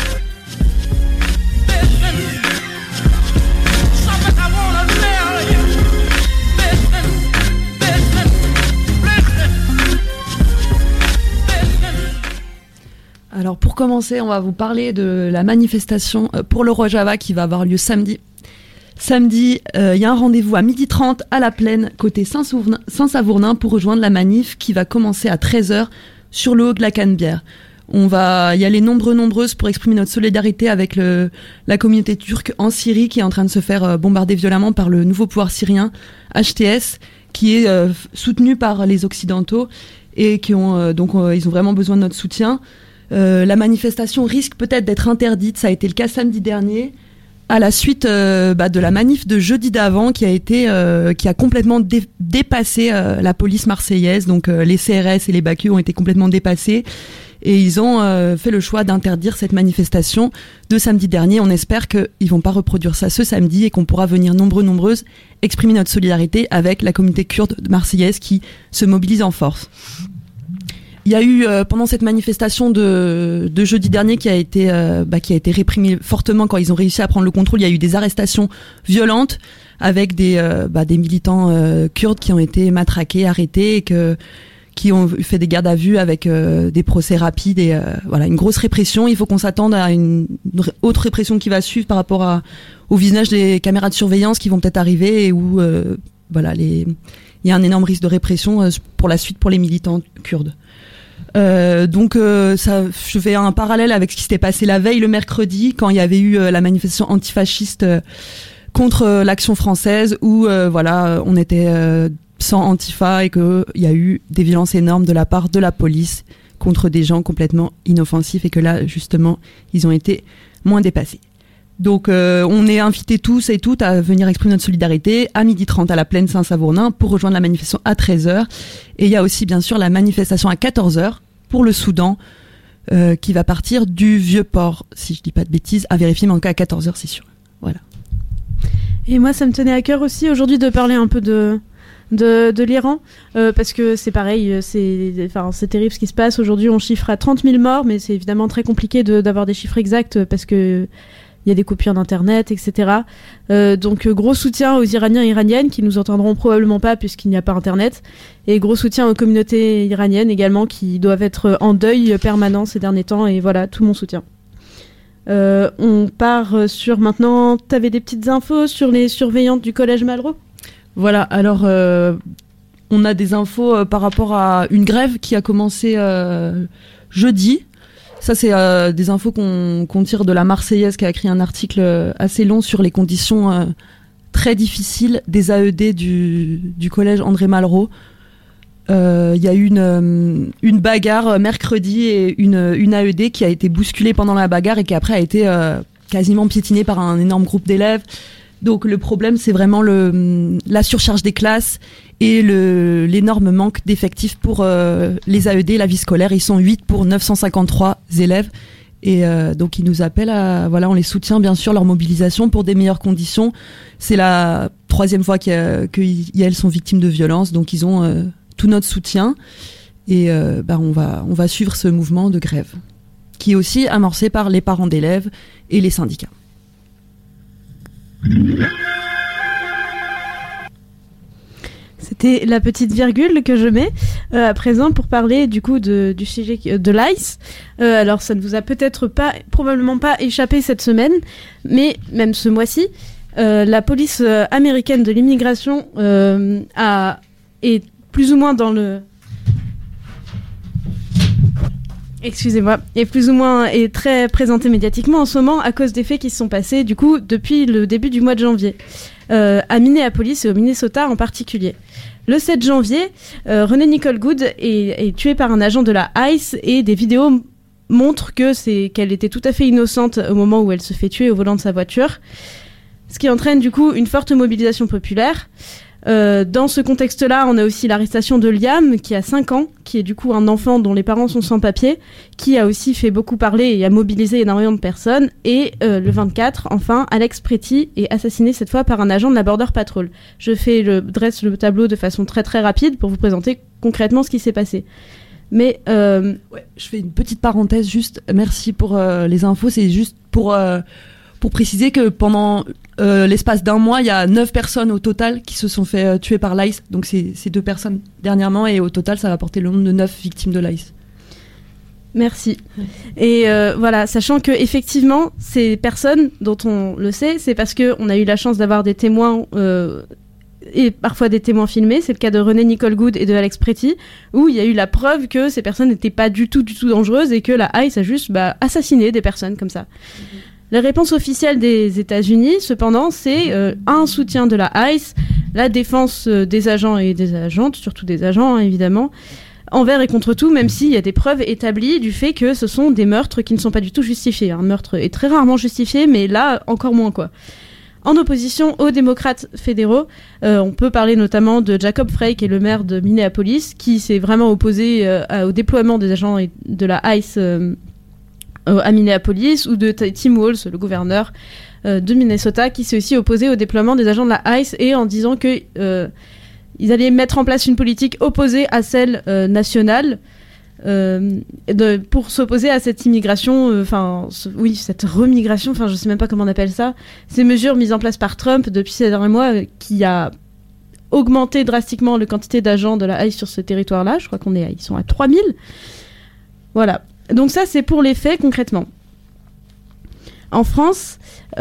Alors pour commencer, on va vous parler de la manifestation pour le Roi Java qui va avoir lieu samedi. Samedi, il y a un rendez-vous à 12h30 à la Plaine, côté Saint-Savournin, pour rejoindre la manif qui va commencer à 13h sur le haut de la Canebière. On va y aller nombreuses pour exprimer notre solidarité avec la communauté turque en Syrie qui est en train de se faire bombarder violemment par le nouveau pouvoir syrien, HTS, qui est soutenu par les Occidentaux et qui ont ils ont vraiment besoin de notre soutien. La manifestation risque peut-être d'être interdite, ça a été le cas samedi dernier. à la suite de la manif de jeudi d'avant qui a complètement dépassé la police marseillaise. Donc les CRS et les BACU ont été complètement dépassés et ils ont fait le choix d'interdire cette manifestation de samedi dernier. On espère qu'ils vont pas reproduire ça ce samedi et qu'on pourra venir nombreuses exprimer notre solidarité avec la communauté kurde marseillaise qui se mobilise en force. Il y a eu pendant cette manifestation de jeudi dernier qui a été réprimée fortement quand ils ont réussi à prendre le contrôle. Il y a eu des arrestations violentes avec des militants kurdes qui ont été matraqués, arrêtés et qui ont fait des gardes à vue avec des procès rapides et une grosse répression. Il faut qu'on s'attende à une autre répression qui va suivre par rapport au visionnage des caméras de surveillance qui vont peut-être arriver et où il y a un énorme risque de répression pour la suite pour les militants kurdes. Je fais un parallèle avec ce qui s'était passé la veille le mercredi quand il y avait eu la manifestation antifasciste contre l'action française où on était sans Antifa et qu'il y a eu des violences énormes de la part de la police contre des gens complètement inoffensifs et que là justement ils ont été moins dépassés. Donc on est invités tous et toutes à venir exprimer notre solidarité à 12h30 à la plaine Saint-Savournin pour rejoindre la manifestation à 13h. Et il y a aussi bien sûr la manifestation à 14h pour le Soudan qui va partir du Vieux-Port, si je dis pas de bêtises, à vérifier, mais en tout cas à 14h c'est sûr. Voilà. Et moi ça me tenait à cœur aussi aujourd'hui de parler un peu de l'Iran, parce que c'est pareil, c'est terrible ce qui se passe. Aujourd'hui on chiffre à 30 000 morts, mais c'est évidemment très compliqué d'avoir des chiffres exacts parce que il y a des coupures d'internet, etc. Donc gros soutien aux Iraniens et Iraniennes qui nous entendront probablement pas puisqu'il n'y a pas internet, et gros soutien aux communautés iraniennes également qui doivent être en deuil permanent ces derniers temps, et voilà, tout mon soutien. On part sur maintenant, t'avais des petites infos sur les surveillantes du collège Malraux ? Voilà, alors on a des infos par rapport à une grève qui a commencé jeudi. Ça, c'est des infos qu'on tire de la Marseillaise qui a écrit un article assez long sur les conditions très difficiles des AED du collège André Malraux. Il y a eu une bagarre mercredi et une AED qui a été bousculée pendant la bagarre et qui après a été quasiment piétinée par un énorme groupe d'élèves. Donc le problème, c'est vraiment la surcharge des classes et l'énorme manque d'effectifs pour les AED, la vie scolaire. Ils sont 8 pour 953 élèves. Et donc ils nous appellent on les soutient bien sûr, leur mobilisation pour des meilleures conditions. C'est la 3e fois qu'elles sont victimes de violences, donc ils ont tout notre soutien. Et on va suivre ce mouvement de grève, qui est aussi amorcé par les parents d'élèves et les syndicats. C'était la petite virgule que je mets à présent pour parler du coup du sujet de l'ICE. Alors ça ne vous a probablement pas échappé cette semaine, mais même ce mois-ci, la police américaine de l'immigration est plus ou moins dans le... est très présentée médiatiquement en ce moment à cause des faits qui se sont passés du coup depuis le début du mois de janvier, à Minneapolis et au Minnesota en particulier. Le 7 janvier, Renée Nicole Goode est tuée par un agent de la ICE et des vidéos montrent qu'elle était tout à fait innocente au moment où elle se fait tuer au volant de sa voiture, ce qui entraîne du coup une forte mobilisation populaire. Dans ce contexte-là, on a aussi l'arrestation de Liam, qui a 5 ans, qui est du coup un enfant dont les parents sont sans papier, qui a aussi fait beaucoup parler et a mobilisé énormément de personnes. Et le 24, enfin, Alex Pretty est assassiné cette fois par un agent de la Border Patrol. Je dresse le tableau de façon très très rapide pour vous présenter concrètement ce qui s'est passé. Mais je fais une petite parenthèse juste. Merci pour les infos. C'est juste pour préciser que pendant l'espace d'un mois, il y a 9 personnes au total qui se sont fait tuer par l'ICE. Donc c'est 2 personnes dernièrement, et au total, ça va porter le nombre de 9 victimes de l'ICE. Merci. Et voilà, sachant que effectivement, ces personnes dont on le sait, c'est parce qu'on a eu la chance d'avoir des témoins et parfois des témoins filmés. C'est le cas de Renée Nicole Goode et de Alex Pretty, où il y a eu la preuve que ces personnes n'étaient pas du tout dangereuses et que la ICE a juste assassiné des personnes comme ça. La réponse officielle des États-Unis, cependant, c'est un soutien de la ICE, la défense des agents et des agentes, surtout des agents, évidemment, envers et contre tout, même s'il y a des preuves établies du fait que ce sont des meurtres qui ne sont pas du tout justifiés. Un meurtre est très rarement justifié, mais là, encore moins, quoi. En opposition aux démocrates fédéraux, on peut parler notamment de Jacob Frey, qui est le maire de Minneapolis, qui s'est vraiment opposé au déploiement des agents de la ICE à Minneapolis, ou de Tim Walz, le gouverneur de Minnesota, qui s'est aussi opposé au déploiement des agents de la ICE, et en disant que ils allaient mettre en place une politique opposée à celle nationale, pour s'opposer à cette immigration, cette remigration, je sais même pas comment on appelle ça, ces mesures mises en place par Trump depuis ces derniers mois, qui a augmenté drastiquement la quantité d'agents de la ICE sur ce territoire-là. Je crois ils sont à 3000. Voilà. Donc ça, c'est pour les faits, concrètement. En France,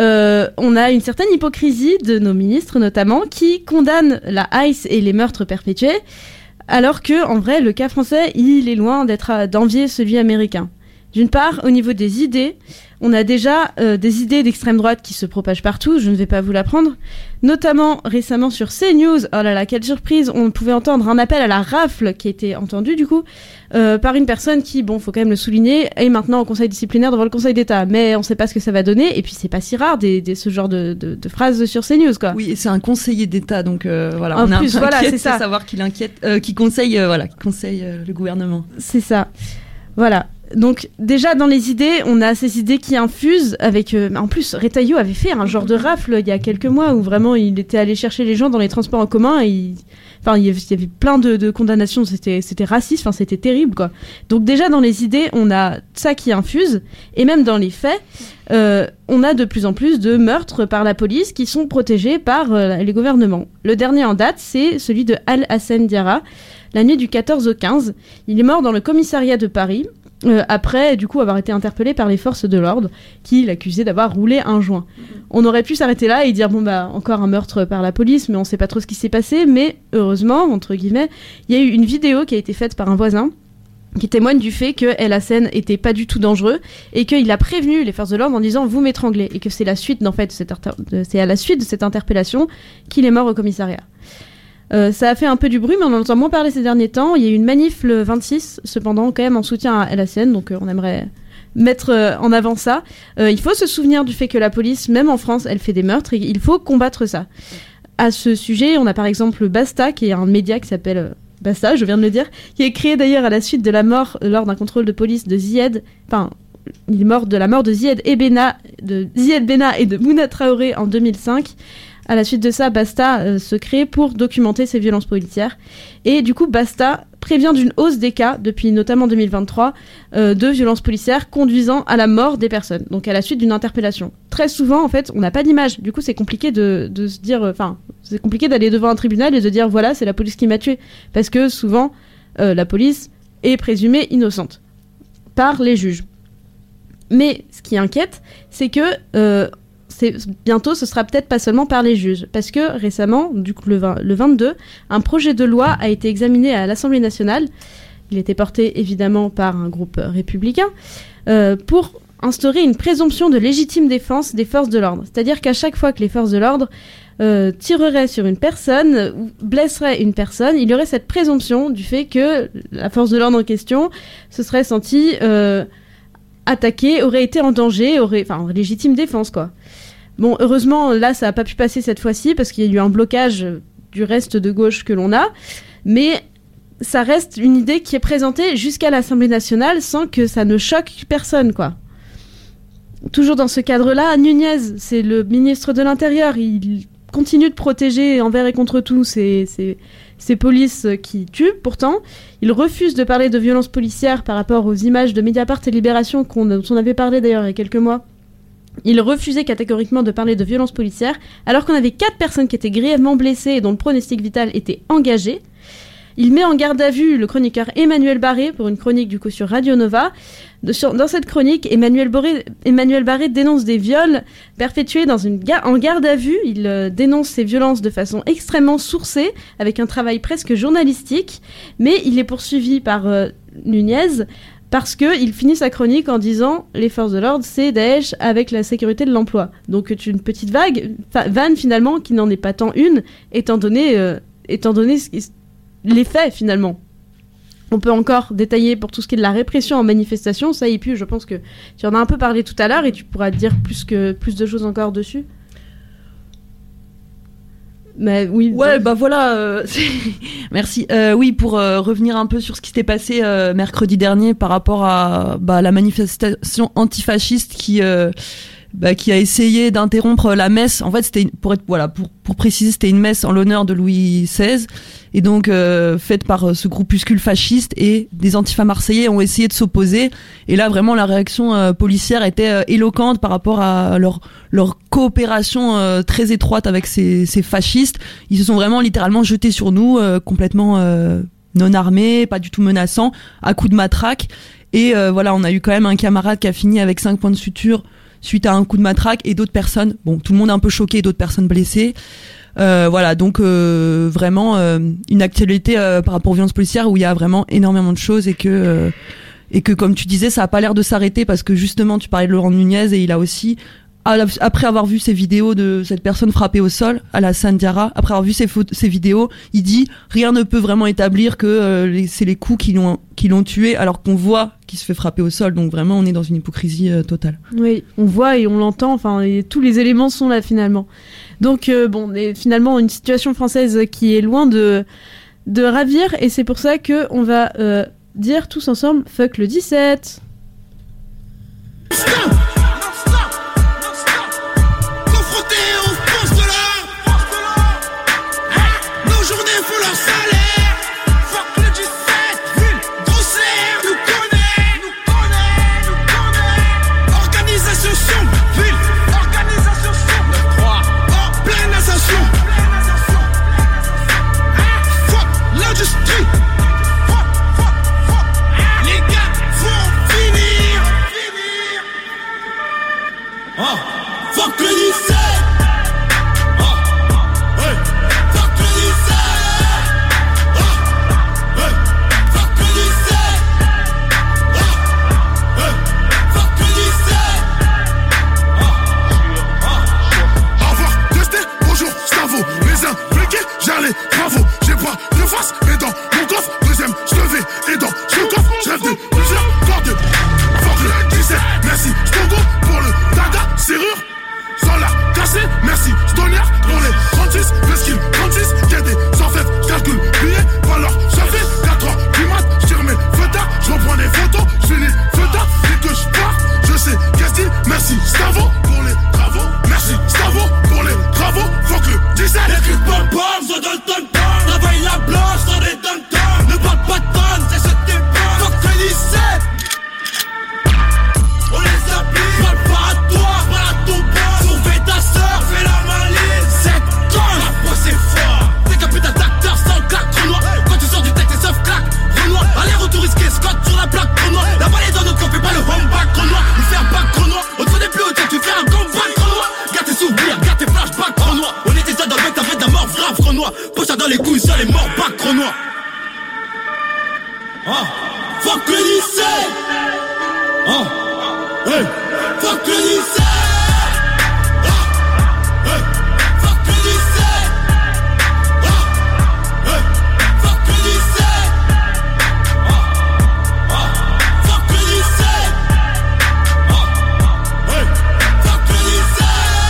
on a une certaine hypocrisie de nos ministres, notamment, qui condamnent la ICE et les meurtres perpétués, alors que, en vrai, le cas français, il est loin d'envier celui américain. D'une part, au niveau des idées, on a déjà des idées d'extrême droite qui se propagent partout, je ne vais pas vous l'apprendre. Notamment, récemment sur CNews, oh là là, quelle surprise, on pouvait entendre un appel à la rafle qui a été entendu, du coup, par une personne qui, faut quand même le souligner, est maintenant au conseil disciplinaire devant le Conseil d'État. Mais on ne sait pas ce que ça va donner, et puis c'est pas si rare, ce genre de phrases sur CNews, quoi. Oui, et c'est un conseiller d'État, donc voilà, en on a plus, un peu inquiète c'est ça. De savoir qu'il conseille, le gouvernement. C'est ça. Voilà. Donc déjà dans les idées, on a ces idées qui infusent avec... en plus, Retailleau avait fait un genre de rafle il y a quelques mois où vraiment il était allé chercher les gens dans les transports en commun et il y avait plein de condamnations, c'était raciste, c'était terrible, quoi. Donc déjà dans les idées, on a ça qui infuse, et même dans les faits, on a de plus en plus de meurtres par la police qui sont protégés par les gouvernements. Le dernier en date, c'est celui de Al-Hassan Diarra, la nuit du 14 au 15. Il est mort dans le commissariat de Paris, après du coup avoir été interpellé par les forces de l'ordre qui l'accusaient d'avoir roulé un joint. On aurait pu s'arrêter là et dire encore un meurtre par la police, mais on sait pas trop ce qui s'est passé, mais heureusement, entre guillemets, il y a eu une vidéo qui a été faite par un voisin qui témoigne du fait que El Hassan était pas du tout dangereux et qu'il a prévenu les forces de l'ordre en disant vous m'étranglez, et que c'est la suite c'est à la suite de cette interpellation qu'il est mort au commissariat. Ça a fait un peu du bruit, mais on en entend moins parler ces derniers temps. Il y a eu une manif le 26, cependant, quand même en soutien à El Hassan, donc on aimerait mettre en avant ça. Il faut se souvenir du fait que la police, même en France, elle fait des meurtres, et il faut combattre ça. À ce sujet, on a par exemple Basta, qui est un média qui s'appelle Basta, je viens de le dire, qui est créé d'ailleurs à la suite de la mort lors d'un contrôle de police de Zied, il est mort de la mort de Zied Benna et de Mouna Traoré en 2005. À la suite de ça, Basta se crée pour documenter ces violences policières. Et du coup, Basta prévient d'une hausse des cas, depuis notamment 2023, de violences policières conduisant à la mort des personnes. Donc à la suite d'une interpellation. Très souvent, en fait, on n'a pas d'image. Du coup, c'est compliqué de se dire... c'est compliqué d'aller devant un tribunal et de dire, voilà, c'est la police qui m'a tué. Parce que souvent, la police est présumée innocente par les juges. Mais ce qui inquiète, c'est que... bientôt, ce sera peut-être pas seulement par les juges, parce que récemment, du coup le 22, un projet de loi a été examiné à l'Assemblée nationale. Il était porté évidemment par un groupe républicain pour instaurer une présomption de légitime défense des forces de l'ordre. C'est-à-dire qu'à chaque fois que les forces de l'ordre tireraient sur une personne ou blesseraient une personne, il y aurait cette présomption du fait que la force de l'ordre en question se serait sentie attaquée, aurait été en danger, en légitime défense, quoi. Bon, heureusement, là, ça n'a pas pu passer cette fois-ci parce qu'il y a eu un blocage du reste de gauche que l'on a. Mais ça reste une idée qui est présentée jusqu'à l'Assemblée nationale sans que ça ne choque personne, quoi. Toujours dans ce cadre-là, Nunez, c'est le ministre de l'Intérieur. Il continue de protéger envers et contre tout ces polices qui tuent. Pourtant, il refuse de parler de violences policières par rapport aux images de Mediapart et Libération dont on avait parlé d'ailleurs il y a quelques mois. Il refusait catégoriquement de parler de violences policières, alors qu'on avait 4 personnes qui étaient grièvement blessées et dont le pronostic vital était engagé. Il met en garde à vue le chroniqueur Emmanuel Barré pour une chronique du coup sur Radio Nova. Dans cette chronique, Emmanuel Barré dénonce des viols perpétués en garde à vue. Il dénonce ces violences de façon extrêmement sourcée, avec un travail presque journalistique, mais il est poursuivi par Nunez parce qu'il finit sa chronique en disant « Les forces de l'ordre, c'est Daesh avec la sécurité de l'emploi ». Donc une petite vanne finalement, qui n'en est pas tant une, étant donné les faits finalement. On peut encore détailler pour tout ce qui est de la répression en manifestation, ça, et puis je pense que tu en as un peu parlé tout à l'heure et tu pourras dire plus de choses encore dessus. Mais oui. Ouais, bah voilà. Merci. Oui, pour revenir un peu sur ce qui s'était passé mercredi dernier par rapport à la manifestation antifasciste qui a essayé d'interrompre la messe. En fait, c'était pour préciser, c'était une messe en l'honneur de Louis XVI et donc faite par ce groupuscule fasciste, et des antifas marseillais ont essayé de s'opposer. Et là, vraiment, la réaction policière était éloquente par rapport à leur coopération très étroite avec ces fascistes. Ils se sont vraiment littéralement jetés sur nous, complètement non armés, pas du tout menaçants, à coups de matraque. Et voilà, on a eu quand même un camarade qui a fini avec 5 points de suture suite à un coup de matraque, et d'autres personnes, tout le monde est un peu choqué, d'autres personnes blessées. Voilà, donc vraiment une actualité par rapport aux violences policières où il y a vraiment énormément de choses, et que comme tu disais, ça a pas l'air de s'arrêter, parce que justement tu parlais de Laurent Nunez, et il a aussi, après avoir vu ces vidéos de cette personne frappée au sol, Alassane Diarra, après avoir vu ces vidéos, il dit rien ne peut vraiment établir que c'est les coups qui l'ont tué, alors qu'on voit qu'il se fait frapper au sol. Donc vraiment, on est dans une hypocrisie totale. Oui, on voit et on l'entend, enfin, et tous les éléments sont là finalement. Donc finalement, une situation française qui est loin de ravir, et c'est pour ça que on va dire tous ensemble fuck le 17. Merci, Stoner pour les 36, Vesquille 36, qu'il y a des orfèvres, calcul, billets, valeur, ça fait 4 heures du mat, je tire mes feuillards, je reprends des photos, je finis feuillards, dès que je pars, je sais qu'est-ce qu'il, merci Stavo pour les travaux, merci Stavo pour les travaux, faut que le 17. Les trucs pom-pom, so donne ton temps, travaille la blanche, sans des dom-toms, ne parle pas de tonnes, c'est ce t'es pas, faut que le 17. On les applique, parle pas à toi, parle à ton boss, sauver ta sœur, fais la maline, cette conne, la voix c'est fort, décapite un acteur sans claque, Renoir, quand tu sors du texte, c'est sauf claque, Renoir, aller-retour risqué, Scott sur la plaque, Renoir, la balle est dans notre camp, fais pas le home-back, Renoir, il fait un back, Renoir, au-dessus des plus hauts, tu fais un comeback, Renoir, garde tes souvenirs, garde tes flashbacks, Renoir, on était déjà dans le bec, t'as fait de la mort, grave, Renoir, pose ça dans les couilles, ça les morts, back, Renoir. Fuck le lycée. Hey, fuck le lycée. Hey, fuck le lycée. Hey, fuck le lycée. Fuck le lycée. Hey, fuck le lycée.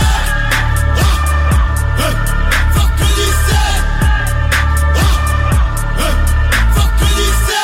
Hey, fuck le lycée. Hey, fuck le lycée.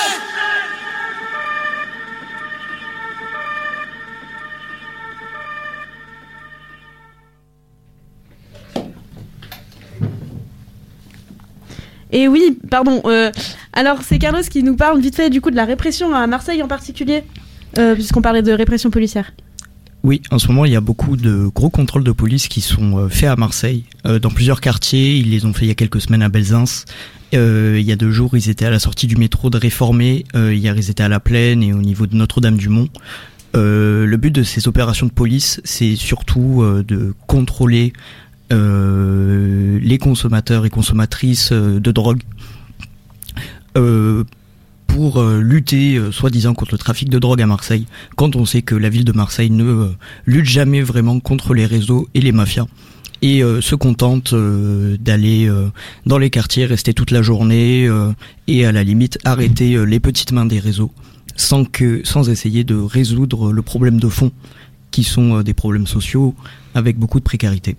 Et oui, pardon. Alors, c'est Carlos qui nous parle vite fait du coup de la répression à Marseille en particulier, puisqu'on parlait de répression policière. Oui, en ce moment, il y a beaucoup de gros contrôles de police qui sont faits à Marseille, dans plusieurs quartiers. Ils les ont fait il y a quelques semaines à Belzins. Il y a 2 jours, ils étaient à la sortie du métro de Réformé. Hier, ils étaient à la Plaine et au niveau de Notre-Dame-du-Mont. Le but de ces opérations de police, c'est surtout de contrôler les consommateurs et consommatrices de drogue pour lutter soi-disant contre le trafic de drogue à Marseille, quand on sait que la ville de Marseille ne lutte jamais vraiment contre les réseaux et les mafias. et se contentent d'aller dans les quartiers, rester toute la journée et à la limite arrêter les petites mains des réseaux sans essayer de résoudre le problème de fond qui sont des problèmes sociaux avec beaucoup de précarité.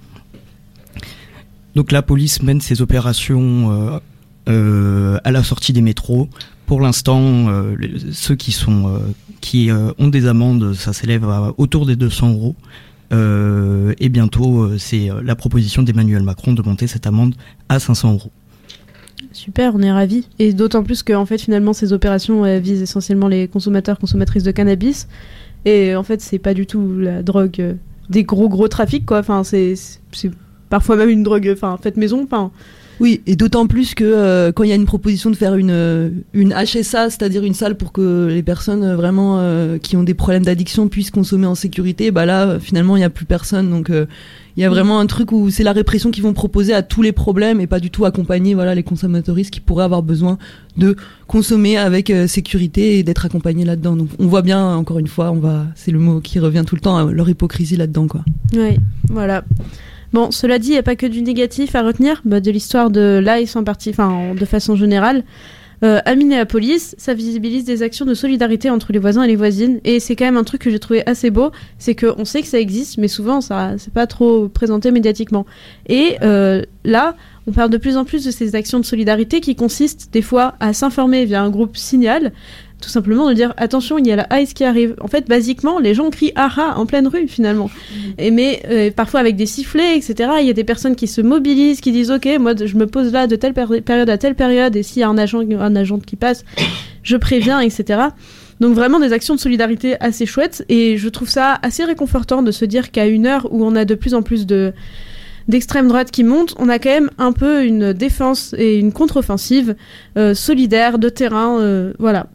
Donc la police mène ses opérations à la sortie des métros. Pour l'instant, ceux qui ont des amendes, ça s'élève à autour des 200 €. Et bientôt, c'est la proposition d'Emmanuel Macron de monter cette amende à 500 €. Super, on est ravis. Et d'autant plus que en fait, finalement, ces opérations visent essentiellement les consommatrices de cannabis. Et en fait, c'est pas du tout la drogue des gros trafics, quoi. Enfin, c'est parfois même une drogue faite maison. Oui, et d'autant plus que quand il y a une proposition de faire une HSA, c'est-à-dire une salle pour que les personnes vraiment qui ont des problèmes d'addiction puissent consommer en sécurité, bah là, finalement, il n'y a plus personne. Donc, il y a vraiment un truc où c'est la répression qu'ils vont proposer à tous les problèmes et pas du tout accompagner les consommateuristes qui pourraient avoir besoin de consommer avec sécurité et d'être accompagnés là-dedans. Donc, on voit bien, encore une fois, c'est le mot qui revient tout le temps, leur hypocrisie là-dedans, quoi. Oui, voilà. Bon, cela dit, il n'y a pas que du négatif à retenir de l'histoire de l'ICE de façon générale. À Minneapolis, ça visibilise des actions de solidarité entre les voisins et les voisines. Et c'est quand même un truc que j'ai trouvé assez beau, c'est qu'on sait que ça existe, mais souvent, c'est pas trop présenté médiatiquement. Et là, on parle de plus en plus de ces actions de solidarité qui consistent des fois à s'informer via un groupe Signal, tout simplement de dire attention, il y a la ICE qui arrive. En fait, basiquement, les gens crient ah en pleine rue finalement. Mais parfois avec des sifflets, etc. Il y a des personnes qui se mobilisent, qui disent ok, moi je me pose là de telle période à telle période, et s'il y a un agent qui passe, je préviens, etc. Donc vraiment des actions de solidarité assez chouettes, et je trouve ça assez réconfortant de se dire qu'à une heure où on a de plus en plus d'extrême droite qui monte, on a quand même un peu une défense et une contre-offensive solidaire de terrain, voilà.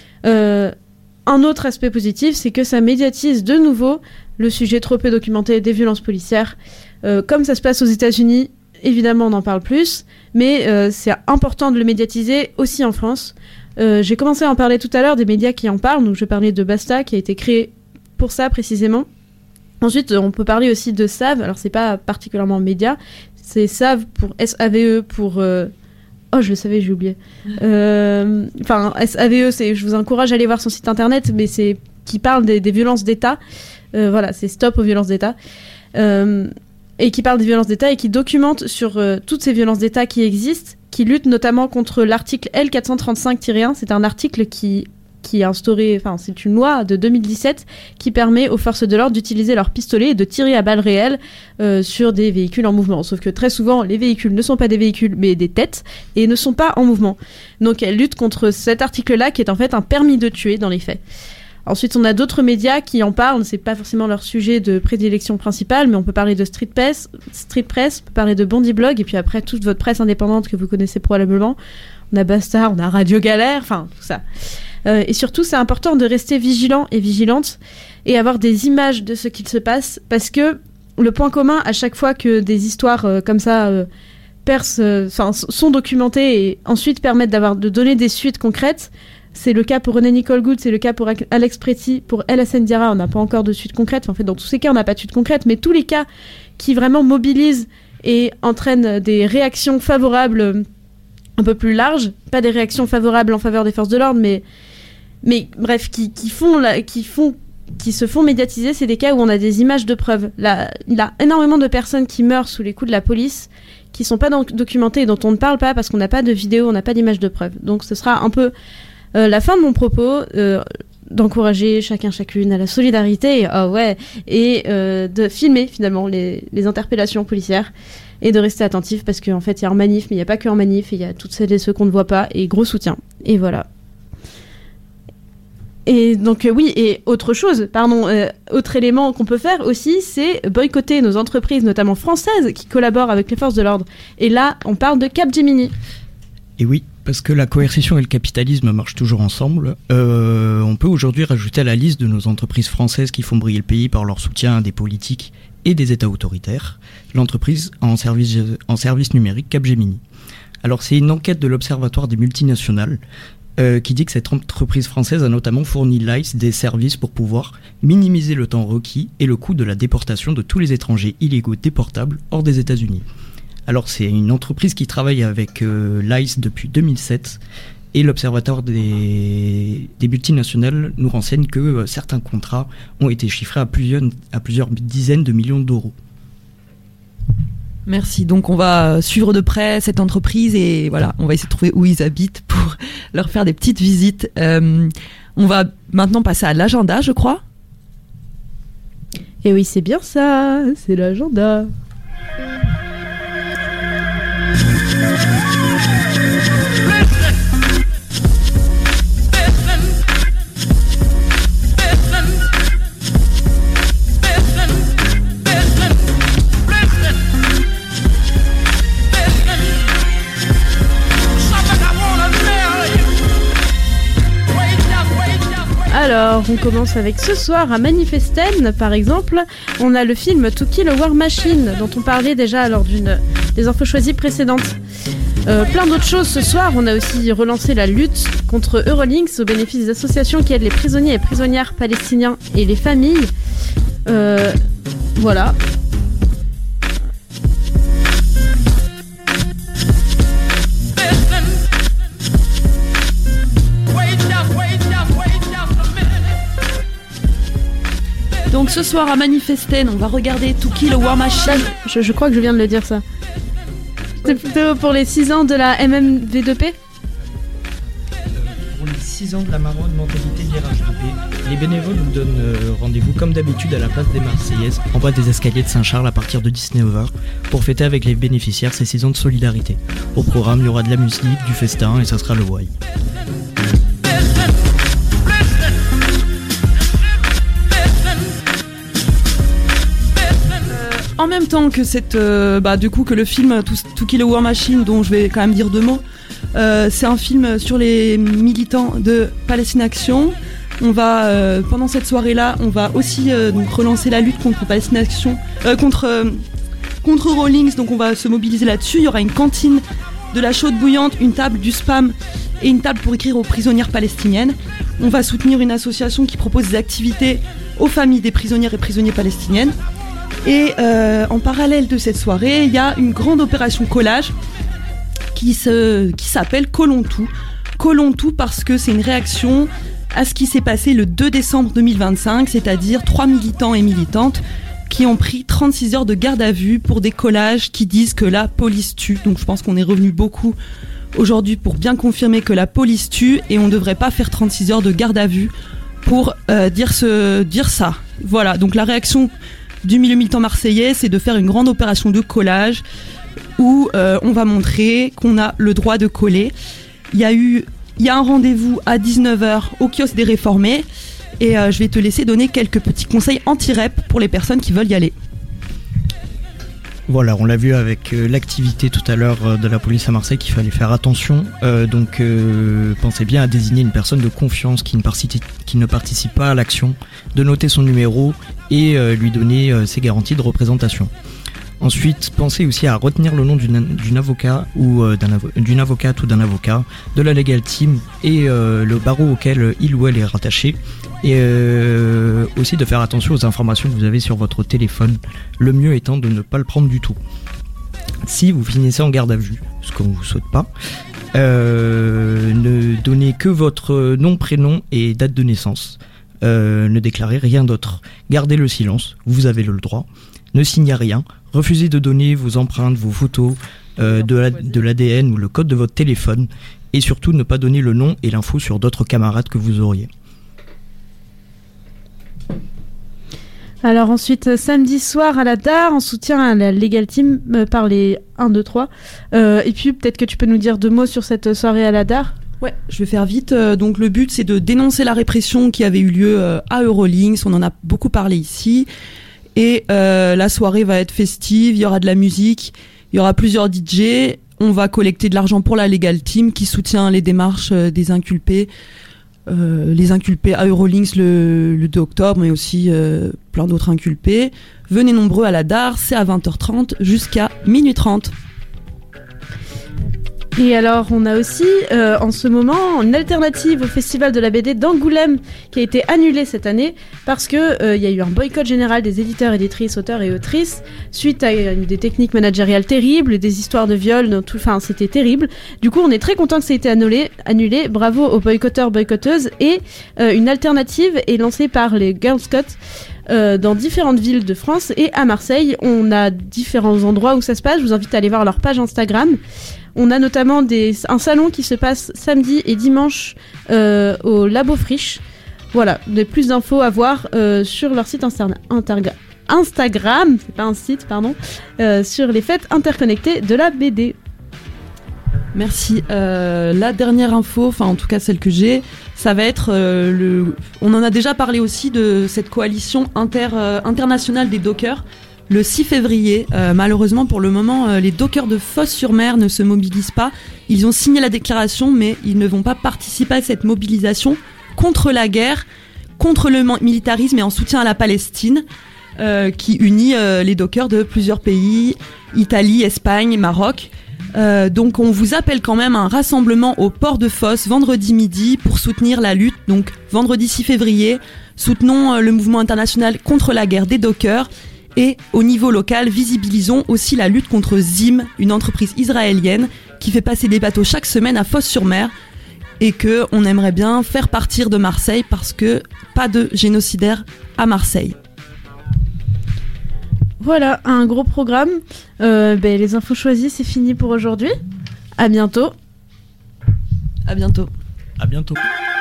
Un autre aspect positif, c'est que ça médiatise de nouveau le sujet trop peu documenté des violences policières. Comme ça se passe aux États-Unis, évidemment on en parle plus, mais c'est important de le médiatiser aussi en France. J'ai commencé à en parler tout à l'heure, des médias qui en parlent, donc je parlais de Basta qui a été créé pour ça précisément. Ensuite, on peut parler aussi de SAV, alors c'est pas particulièrement média, c'est SAVE pour SAVE pour... Oh, je le savais, j'ai oublié. SAVE, je vous encourage à aller voir son site internet, mais c'est qui parle des violences d'État. Voilà, c'est Stop aux violences d'État. Et qui parle des violences d'État et qui documente sur toutes ces violences d'État qui existent, qui luttent notamment contre l'article L435-1. C'est un article qui est instauré, c'est une loi de 2017 qui permet aux forces de l'ordre d'utiliser leurs pistolets et de tirer à balles réelles sur des véhicules en mouvement. Sauf que très souvent, les véhicules ne sont pas des véhicules, mais des têtes, et ne sont pas en mouvement. Donc elle lutte contre cet article-là, qui est en fait un permis de tuer dans les faits. Ensuite, on a d'autres médias qui en parlent, c'est pas forcément leur sujet de prédilection principale, mais on peut parler de Street Press, on peut parler de Bondi Blog, et puis après, toute votre presse indépendante que vous connaissez probablement. On a Basta, on a Radio Galère, tout ça. Et surtout, c'est important de rester vigilant et vigilante et avoir des images de ce qu'il se passe, parce que le point commun à chaque fois que des histoires comme ça sont documentées et ensuite permettent de donner des suites concrètes, c'est le cas pour René Nicole Good, c'est le cas pour Alex Préti, pour El Hassan Diarra, on n'a pas encore de suite concrète. En fait, dans tous ces cas, on n'a pas de suite concrète, mais tous les cas qui vraiment mobilisent et entraînent des réactions favorables un peu plus larges, pas des réactions favorables en faveur des forces de l'ordre, mais bref, qui se font médiatiser, c'est des cas où on a des images de preuves. Là, il y a énormément de personnes qui meurent sous les coups de la police, qui sont pas documentées et dont on ne parle pas parce qu'on n'a pas de vidéo, on n'a pas d'images de preuves. Donc ce sera un peu la fin de mon propos, d'encourager chacune à la solidarité, et de filmer finalement les interpellations policières et de rester attentif, parce qu'en fait il y a en manif, mais il n'y a pas que en manif, il y a toutes celles et ceux qu'on ne voit pas, et gros soutien. Et voilà. Et donc autre élément qu'on peut faire aussi, c'est boycotter nos entreprises, notamment françaises, qui collaborent avec les forces de l'ordre. Et là, on parle de Capgemini. Et oui, parce que la coercition et le capitalisme marchent toujours ensemble. On peut aujourd'hui rajouter à la liste de nos entreprises françaises qui font briller le pays par leur soutien à des politiques et des États autoritaires, l'entreprise en service numérique Capgemini. Alors c'est une enquête de l'Observatoire des multinationales qui dit que cette entreprise française a notamment fourni l'ICE des services pour pouvoir minimiser le temps requis et le coût de la déportation de tous les étrangers illégaux déportables hors des États-Unis. Alors c'est une entreprise qui travaille avec l'ICE depuis 2007 et l'Observatoire des multinationales nous renseigne que certains contrats ont été chiffrés à plusieurs dizaines de millions d'euros. Merci. Donc on va suivre de près cette entreprise et voilà, on va essayer de trouver où ils habitent pour leur faire des petites visites. On va maintenant passer à l'agenda, je crois. Et oui, c'est bien ça, c'est l'agenda. Alors, on commence avec ce soir à Manifesten, par exemple. On a le film To Kill a War Machine, dont on parlait déjà lors d'une des infos choisies précédentes. Plein d'autres choses ce soir. On a aussi relancé la lutte contre Eurolinks au bénéfice des associations qui aident les prisonniers et prisonnières palestiniens et les familles. Voilà. Donc ce soir à Manifesten, on va regarder To Kill a War Machine. Je crois que je viens de le dire ça. C'est plutôt pour les 6 ans de la MMV2P. Pour les 6 ans de la maraude mentalité d'IRH2P, les bénévoles nous donnent rendez-vous comme d'habitude à la place des Marseillaises, en bas des escaliers de Saint-Charles à partir de 19h, pour fêter avec les bénéficiaires ces 6 ans de solidarité. Au programme, il y aura de la musique, du festin et ça sera le Why. En même temps que que le film To Kill a War Machine, dont je vais quand même dire 2 mots, c'est un film sur les militants de Palestine Action. On va pendant cette soirée-là, on va aussi donc relancer la lutte contre Palestine Action, contre Rawlings. Donc on va se mobiliser là-dessus. Il y aura une cantine, de la chaude bouillante, une table, du spam et une table pour écrire aux prisonnières palestiniennes. On va soutenir une association qui propose des activités aux familles des prisonnières et prisonniers palestiniennes. Et en parallèle de cette soirée, il y a une grande opération collage qui s'appelle Collons tout. Collons tout parce que c'est une réaction à ce qui s'est passé le 2 décembre 2025, c'est-à-dire 3 militants et militantes qui ont pris 36 heures de garde à vue pour des collages qui disent que la police tue. Donc je pense qu'on est revenu beaucoup aujourd'hui pour bien confirmer que la police tue et on ne devrait pas faire 36 heures de garde à vue pour dire ça. Voilà, donc la réaction du milieu militant marseillais, c'est de faire une grande opération de collage où on va montrer qu'on a le droit de coller. Il y a un rendez-vous à 19h au kiosque des Réformés et je vais te laisser donner quelques petits conseils anti-rep pour les personnes qui veulent y aller. Voilà, on l'a vu avec l'activité tout à l'heure de la police à Marseille qu'il fallait faire attention. Donc pensez bien à désigner une personne de confiance qui ne participe pas à l'action, de noter son numéro et lui donner ses garanties de représentation. Ensuite, pensez aussi à retenir le nom d'une avocat ou d'une avocate ou d'un avocat, de la Legal Team et le barreau auquel il ou elle est rattaché. Et aussi de faire attention aux informations que vous avez sur votre téléphone, le mieux étant de ne pas le prendre du tout. Si vous finissez en garde à vue, ce qu'on ne vous souhaite pas, ne donnez que votre nom, prénom et date de naissance. Ne déclarez rien d'autre. Gardez le silence, vous avez le droit. Ne signez rien. Refusez de donner vos empreintes, vos photos, de l'ADN ou le code de votre téléphone. Et surtout, ne pas donner le nom et l'info sur d'autres camarades que vous auriez. Alors ensuite, samedi soir à la DAR, en soutien à la Legal Team par les 1, 2, 3. Et puis peut-être que tu peux nous dire 2 mots sur cette soirée à la DAR. Ouais, je vais faire vite. Donc le but, c'est de dénoncer la répression qui avait eu lieu à Eurolinks. On en a beaucoup parlé ici. Et la soirée va être festive, il y aura de la musique, il y aura plusieurs DJ. On va collecter de l'argent pour la Legal Team qui soutient les démarches des inculpés. Les inculpés à Eurolinks le 2 octobre, mais aussi plein d'autres inculpés. Venez nombreux à la DAR, c'est à 20h30 jusqu'à minuit 30. Et alors, on a aussi en ce moment une alternative au Festival de la BD d'Angoulême qui a été annulée cette année parce que y a eu un boycott général des éditeurs, éditrices, auteurs et autrices suite à des techniques managériales terribles, des histoires de viol, enfin c'était terrible. Du coup, on est très content que ça ait été annulé. Bravo aux boycotteurs, boycotteuses. Et une alternative est lancée par les Girl Scouts dans différentes villes de France et à Marseille. On a différents endroits où ça se passe. Je vous invite à aller voir leur page Instagram. On a notamment un salon qui se passe samedi et dimanche au Labo Friche. Voilà, plus d'infos à voir sur leur site Instagram, c'est pas un site, pardon, sur les fêtes interconnectées de la BD. Merci. La dernière info, enfin en tout cas celle que j'ai, ça va être on en a déjà parlé aussi de cette coalition internationale des dockers. Le 6 février, malheureusement pour le moment, les dockers de Fos-sur-Mer ne se mobilisent pas. Ils ont signé la déclaration, mais ils ne vont pas participer à cette mobilisation contre la guerre, contre le militarisme et en soutien à la Palestine, qui unit les dockers de plusieurs pays, Italie, Espagne, Maroc. Donc on vous appelle quand même à un rassemblement au port de Fos vendredi midi pour soutenir la lutte. Donc vendredi 6 février, soutenons le mouvement international contre la guerre des dockers. Et au niveau local, visibilisons aussi la lutte contre Zim, une entreprise israélienne qui fait passer des bateaux chaque semaine à Fos-sur-Mer et qu'on aimerait bien faire partir de Marseille parce que pas de génocidaires à Marseille. Voilà, un gros programme. Les infos choisies, c'est fini pour aujourd'hui. À bientôt. À bientôt. À bientôt.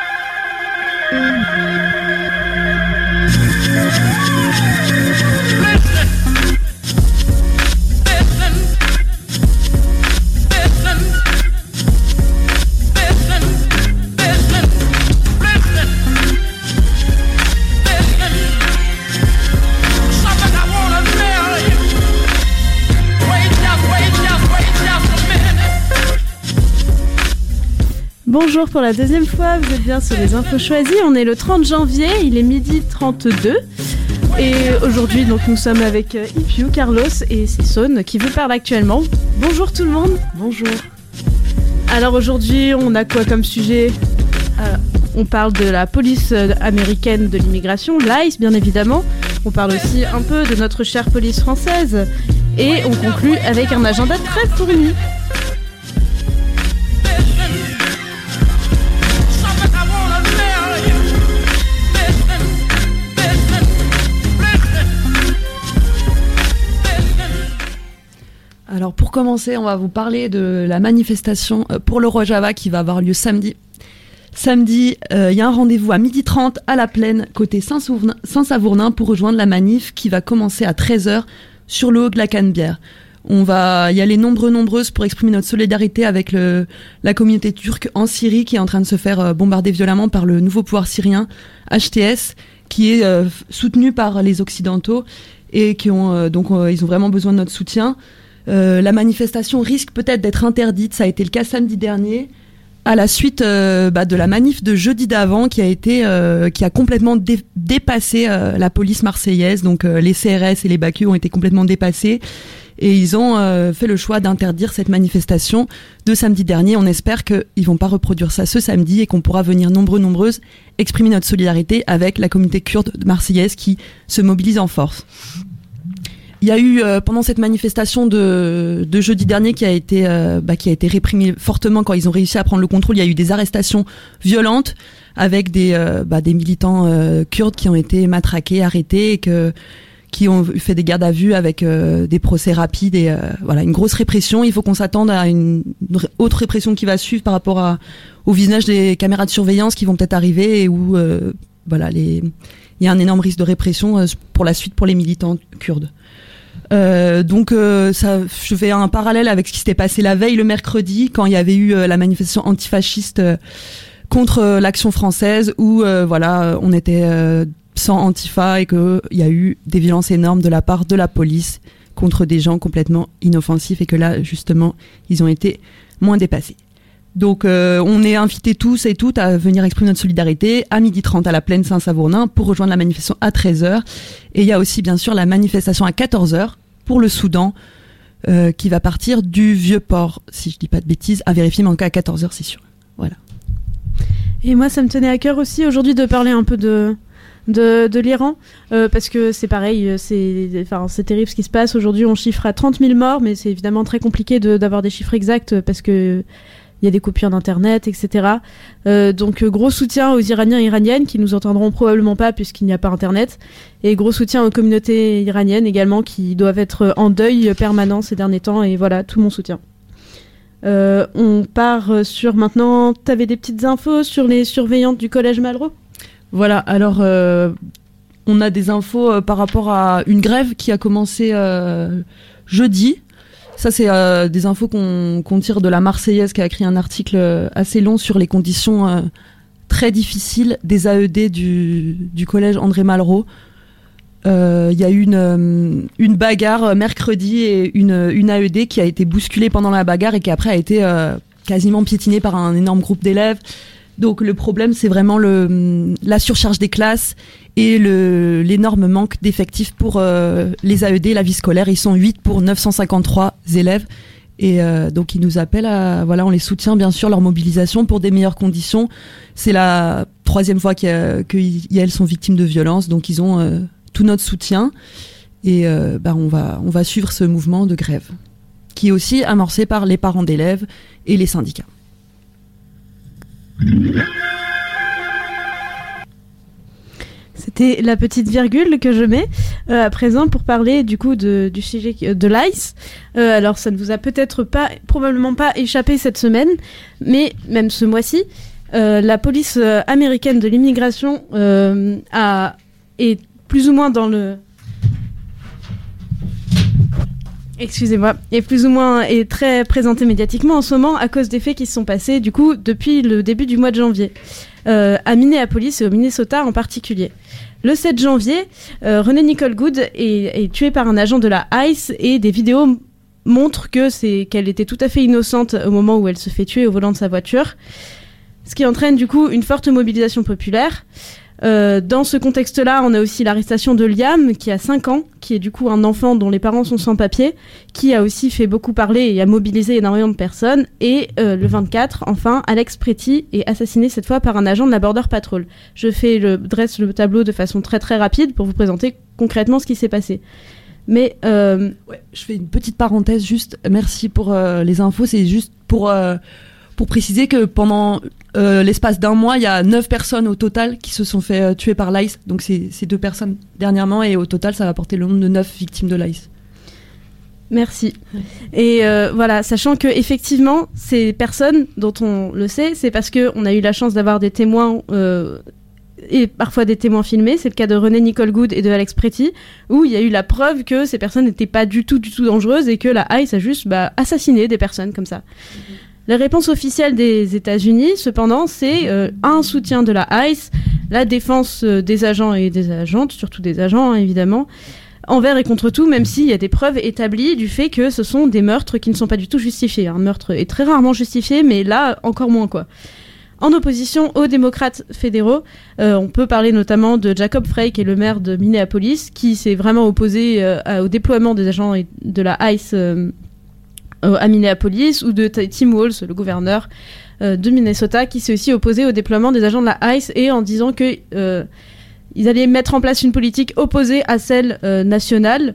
Bonjour pour la deuxième fois, vous êtes bien sur les infos choisies. On est le 30 janvier, il est 12h32. Et aujourd'hui, donc, nous sommes avec Ipiu, Carlos et Sisson qui vous parle actuellement. Bonjour tout le monde. Bonjour. Alors aujourd'hui, on a quoi comme sujet ? On parle de la police américaine de l'immigration, l'ICE bien évidemment. On parle aussi un peu de notre chère police française. Et on conclut avec un agenda très fourni. Alors pour commencer, on va vous parler de la manifestation pour le Rojava qui va avoir lieu samedi. Samedi, il y a un rendez-vous à 12h30 à la Plaine, côté Saint-Savournin, pour rejoindre la manif qui va commencer à 13h sur le haut de la Canebière. On va y aller nombreuses pour exprimer notre solidarité avec la communauté turque en Syrie qui est en train de se faire bombarder violemment par le nouveau pouvoir syrien, HTS, qui est soutenu par les Occidentaux et qui ont ils ont vraiment besoin de notre soutien. La manifestation risque peut-être d'être interdite, ça a été le cas samedi dernier, à la suite de la manif de jeudi d'avant qui a complètement dépassé la police marseillaise. Donc les CRS et les BACU ont été complètement dépassés et ils ont fait le choix d'interdire cette manifestation de samedi dernier. On espère qu'ils vont pas reproduire ça ce samedi et qu'on pourra venir nombreuses exprimer notre solidarité avec la communauté kurde marseillaise qui se mobilise en force. Il y a eu pendant cette manifestation de jeudi dernier qui a été réprimée fortement quand ils ont réussi à prendre le contrôle. Il y a eu des arrestations violentes avec des militants kurdes qui ont été matraqués, arrêtés et qui ont fait des gardes à vue avec des procès rapides et une grosse répression. Il faut qu'on s'attende à une autre répression qui va suivre par rapport au visionnage des caméras de surveillance qui vont peut-être arriver et où il y a un énorme risque de répression pour la suite pour les militants kurdes. Je fais un parallèle avec ce qui s'était passé la veille le mercredi quand il y avait eu la manifestation antifasciste contre l'action française où on était sans Antifa et qu'il y a eu des violences énormes de la part de la police contre des gens complètement inoffensifs et que là justement ils ont été moins dépassés. Donc on est invités tous et toutes à venir exprimer notre solidarité à 12h30 à la Plaine Saint-Savournin pour rejoindre la manifestation à 13h. Et il y a aussi bien sûr la manifestation à 14h pour le Soudan qui va partir du Vieux-Port, si je dis pas de bêtises, à vérifier, mais en cas à 14h, c'est sûr. Voilà. Et moi, ça me tenait à cœur aussi aujourd'hui de parler un peu de l'Iran, parce que c'est pareil, c'est terrible ce qui se passe. Aujourd'hui, on chiffre à 30 000 morts, mais c'est évidemment très compliqué d'avoir des chiffres exacts parce que il y a des coupures d'internet, etc. Donc gros soutien aux Iraniens et Iraniennes qui nous entendront probablement pas puisqu'il n'y a pas internet, et gros soutien aux communautés iraniennes également qui doivent être en deuil permanent ces derniers temps, et voilà, tout mon soutien. On part sur maintenant, t'avais des petites infos sur les surveillantes du collège Malraux ? Voilà, alors on a des infos par rapport à une grève qui a commencé jeudi. Ça, c'est des infos qu'on tire de la Marseillaise, qui a écrit un article assez long sur les conditions très difficiles des AED du collège André Malraux. Il y a eu une bagarre mercredi et une AED qui a été bousculée pendant la bagarre et qui après a été quasiment piétinée par un énorme groupe d'élèves. Donc le problème, c'est vraiment la surcharge des classes et l'énorme manque d'effectifs pour les AED, la vie scolaire. Ils sont 8 pour 953 élèves. Et donc ils nous appellent on les soutient bien sûr, leur mobilisation pour des meilleures conditions. C'est la 3e fois qu'elles sont victimes de violences, donc ils ont tout notre soutien. Et on va suivre ce mouvement de grève, qui est aussi amorcé par les parents d'élèves et les syndicats. C'était la petite virgule que je mets à présent pour parler du coup du sujet de l'ICE. Alors ça ne vous a probablement pas échappé cette semaine, mais même ce mois-ci, la police américaine de l'immigration est plus ou moins dans le... Excusez-moi, est très présenté médiatiquement en ce moment à cause des faits qui se sont passés du coup depuis le début du mois de janvier, à Minneapolis et au Minnesota en particulier. Le 7 janvier, Renée Nicole Goode est tuée par un agent de la ICE et des vidéos montrent qu'elle était tout à fait innocente au moment où elle se fait tuer au volant de sa voiture, ce qui entraîne du coup une forte mobilisation populaire. Dans ce contexte-là, on a aussi l'arrestation de Liam, qui a 5 ans, qui est du coup un enfant dont les parents sont sans papier, qui a aussi fait beaucoup parler et a mobilisé énormément de personnes. Et le 24, enfin, Alex Pretty est assassiné cette fois par un agent de la Border Patrol. Je dresse le tableau de façon très très rapide pour vous présenter concrètement ce qui s'est passé. Mais je fais une petite parenthèse juste. Merci pour les infos. C'est juste pour préciser que pendant l'espace d'un mois, il y a 9 personnes au total qui se sont fait tuer par l'ICE. Donc c'est 2 personnes dernièrement, et au total, ça va porter le nombre de 9 victimes de l'ICE. Merci. Et voilà, sachant que effectivement, ces personnes dont on le sait, c'est parce qu'on a eu la chance d'avoir des témoins et parfois des témoins filmés. C'est le cas de Renée Nicole Goode et de Alex Pretty, où il y a eu la preuve que ces personnes n'étaient pas du tout dangereuses et que la ICE a juste assassiné des personnes comme ça. La réponse officielle des États-Unis, cependant, c'est un soutien de la ICE, la défense des agents et des agentes, surtout des agents, évidemment, envers et contre tout, même s'il y a des preuves établies du fait que ce sont des meurtres qui ne sont pas du tout justifiés. Un meurtre est très rarement justifié, mais là, encore moins, quoi. En opposition aux démocrates fédéraux, on peut parler notamment de Jacob Frey, qui est le maire de Minneapolis, qui s'est vraiment opposé au déploiement des agents de la ICE à Minneapolis, ou de Tim Walz, le gouverneur de Minnesota, qui s'est aussi opposé au déploiement des agents de la ICE, et en disant que ils allaient mettre en place une politique opposée à celle nationale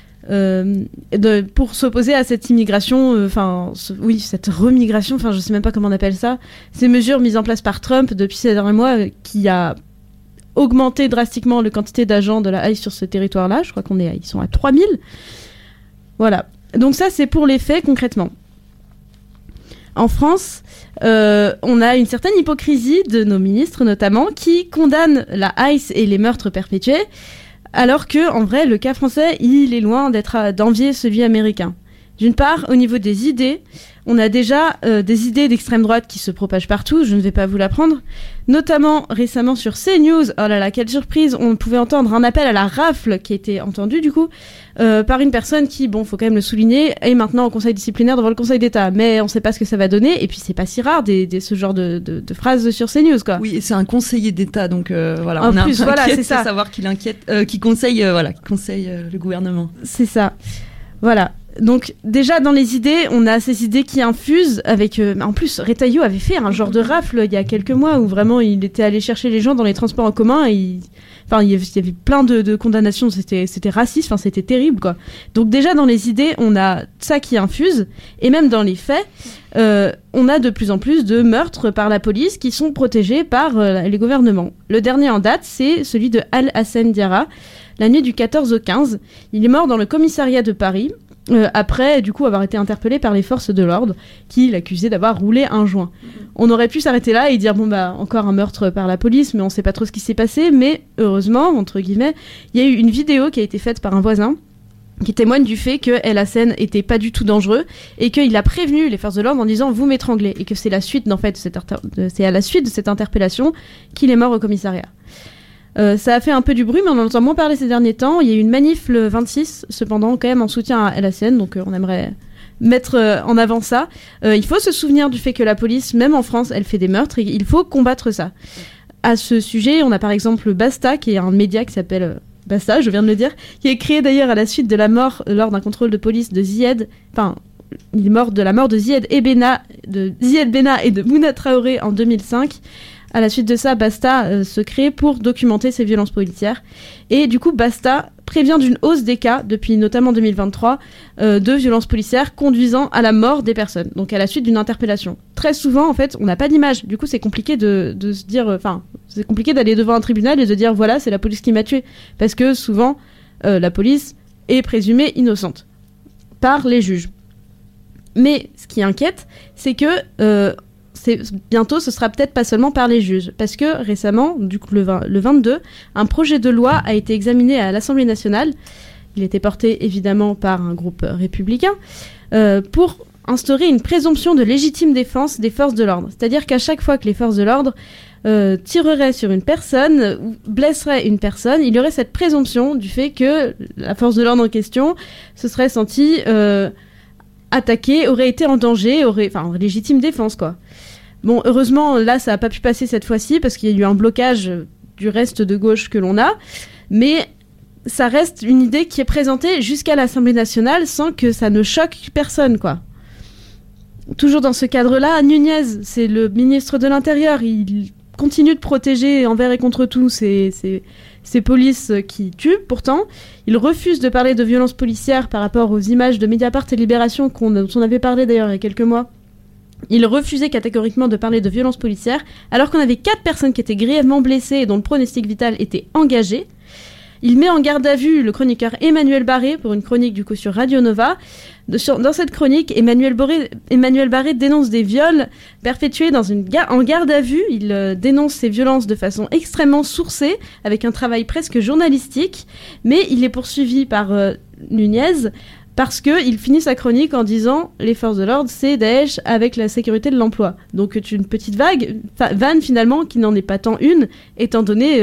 pour s'opposer à cette immigration, cette remigration, je sais même pas comment on appelle ça, ces mesures mises en place par Trump depuis ces derniers mois, qui a augmenté drastiquement la quantité d'agents de la ICE sur ce territoire-là. Je crois ils sont à 3000. Voilà. Donc ça, c'est pour les faits, concrètement. En France, on a une certaine hypocrisie de nos ministres, notamment, qui condamnent la ICE et les meurtres perpétués, alors que, en vrai, le cas français, il est loin d'envier celui américain. D'une part, au niveau des idées, on a déjà des idées d'extrême droite qui se propagent partout, je ne vais pas vous l'apprendre. Notamment, récemment sur CNews, oh là là, quelle surprise, on pouvait entendre un appel à la rafle qui a été entendu, du coup, par une personne qui, faut quand même le souligner, est maintenant au conseil disciplinaire devant le Conseil d'État. Mais on ne sait pas ce que ça va donner, et puis c'est pas si rare, ce genre de phrases sur CNews, quoi. Oui, et c'est un conseiller d'État, donc voilà, en on plus, a c'est ça. De savoir qu'il inquiète, qui conseille le gouvernement. C'est ça. Voilà. Donc déjà dans les idées, on a ces idées qui infusent avec... en plus, Retailleau avait fait un genre de rafle il y a quelques mois où vraiment il était allé chercher les gens dans les transports en commun et il y avait plein de condamnations, c'était raciste, enfin c'était terrible quoi. Donc déjà dans les idées, on a ça qui infuse et même dans les faits, on a de plus en plus de meurtres par la police qui sont protégés par les gouvernements. Le dernier en date, c'est celui de Al-Hassan Diarra, la nuit du 14 au 15. Il est mort dans le commissariat de Paris. Après, du coup, avoir été interpellé par les forces de l'ordre qui l'accusaient d'avoir roulé un joint. On aurait pu s'arrêter là et dire, encore un meurtre par la police, mais on sait pas trop ce qui s'est passé. Mais heureusement, entre guillemets, il y a eu une vidéo qui a été faite par un voisin qui témoigne du fait que El Hassan était pas du tout dangereux et qu'il a prévenu les forces de l'ordre en disant, vous m'étranglez. Et que c'est la suite, en fait, c'est à la suite de cette interpellation qu'il est mort au commissariat. Ça a fait un peu du bruit, mais on en entend moins parler ces derniers temps. Il y a eu une manif le 26, cependant, quand même en soutien à El Hassan, donc on aimerait mettre en avant ça. Il faut se souvenir du fait que la police, même en France, elle fait des meurtres, et il faut combattre ça. À ce sujet, on a par exemple Basta, qui est un média qui s'appelle Basta, je viens de le dire, qui est créé d'ailleurs à la suite de la mort, lors d'un contrôle de police de Zied, il est mort de la mort de Zied Bena et de Mouna Traoré en 2005. À la suite de ça, Basta se crée pour documenter ces violences policières. Et du coup, Basta prévient d'une hausse des cas, depuis notamment 2023, de violences policières conduisant à la mort des personnes. Donc à la suite d'une interpellation. Très souvent, en fait, on n'a pas d'image. Du coup, c'est compliqué de se dire... c'est compliqué d'aller devant un tribunal et de dire, voilà, c'est la police qui m'a tué. Parce que souvent, la police est présumée innocente par les juges. Mais ce qui inquiète, c'est que... bientôt, ce sera peut-être pas seulement par les juges. Parce que récemment, du coup, le 22, un projet de loi a été examiné à l'Assemblée nationale. Il était porté évidemment par un groupe républicain pour instaurer une présomption de légitime défense des forces de l'ordre. C'est-à-dire qu'à chaque fois que les forces de l'ordre tireraient sur une personne ou blesseraient une personne, il y aurait cette présomption du fait que la force de l'ordre en question se serait sentie attaquée, aurait été en danger, en légitime défense, quoi. Bon, heureusement, là, ça n'a pas pu passer cette fois-ci parce qu'il y a eu un blocage du reste de gauche que l'on a. Mais ça reste une idée qui est présentée jusqu'à l'Assemblée nationale sans que ça ne choque personne, quoi. Toujours dans ce cadre-là, Nunez, c'est le ministre de l'Intérieur. Il continue de protéger envers et contre tout ces polices qui tuent. Pourtant, il refuse de parler de violences policières par rapport aux images de Mediapart et Libération dont on avait parlé d'ailleurs il y a quelques mois. Il refusait catégoriquement de parler de violences policières, alors qu'on avait 4 personnes qui étaient grièvement blessées et dont le pronostic vital était engagé. Il met en garde à vue le chroniqueur Emmanuel Barré pour une chronique du coup sur Radio Nova. Dans cette chronique, Emmanuel Barré dénonce des viols perpétués en garde à vue. Il dénonce ces violences de façon extrêmement sourcée, avec un travail presque journalistique, mais il est poursuivi par Nunez parce qu'il finit sa chronique en disant « Les forces de l'ordre, c'est Daesh avec la sécurité de l'emploi ». Donc une petite vanne finalement qui n'en est pas tant une, étant donné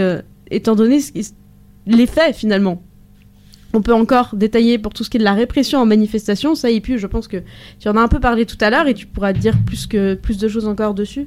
les faits finalement. On peut encore détailler pour tout ce qui est de la répression en manifestation, ça et puis je pense que tu en as un peu parlé tout à l'heure et tu pourras dire plus de choses encore dessus.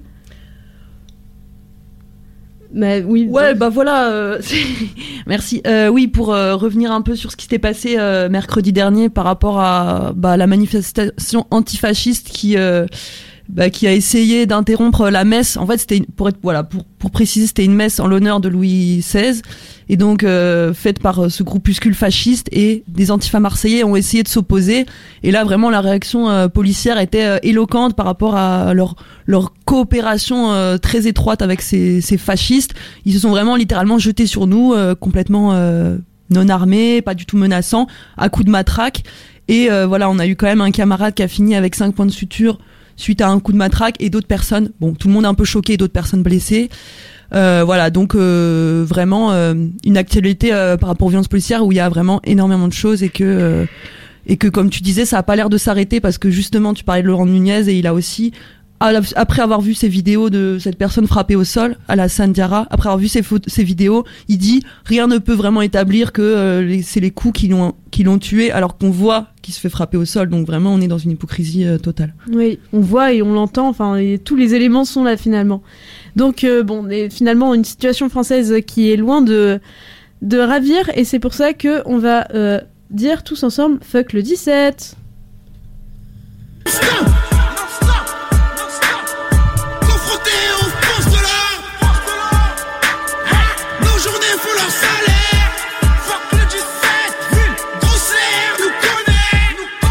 Mais oui. Ouais, voilà. Merci. Oui, pour revenir un peu sur ce qui s'était passé mercredi dernier par rapport à la manifestation antifasciste qui a essayé d'interrompre la messe. En fait, c'était pour préciser, c'était une messe en l'honneur de Louis XVI et donc faite par ce groupuscule fasciste, et des antifas marseillais ont essayé de s'opposer. Et là, vraiment, la réaction policière était éloquente par rapport à leur coopération très étroite avec ces fascistes. Ils se sont vraiment littéralement jetés sur nous, complètement non armés, pas du tout menaçants, à coups de matraque. Et on a eu quand même un camarade qui a fini avec 5 points de suture suite à un coup de matraque, et d'autres personnes, tout le monde est un peu choqué, d'autres personnes blessées. Donc vraiment une actualité par rapport aux violences policières où il y a vraiment énormément de choses, et que comme tu disais, ça a pas l'air de s'arrêter, parce que justement tu parlais de Laurent Nunez, et il a aussi, après avoir vu ces vidéos de cette personne frappée au sol, Al-Hassan Diarra, après avoir vu ces vidéos, il dit rien ne peut vraiment établir que c'est les coups qui l'ont tué, alors qu'on voit qu'il se fait frapper au sol. Donc vraiment, on est dans une hypocrisie totale. Oui, on voit et on l'entend. Tous les éléments sont là finalement. Donc finalement une situation française qui est loin de ravir, et c'est pour ça que on va dire tous ensemble fuck le 17. non-stop. Confrontés aux forces de l'ordre. Nos journées font leur salaire. Fuck le 17, Grosser nous connaît.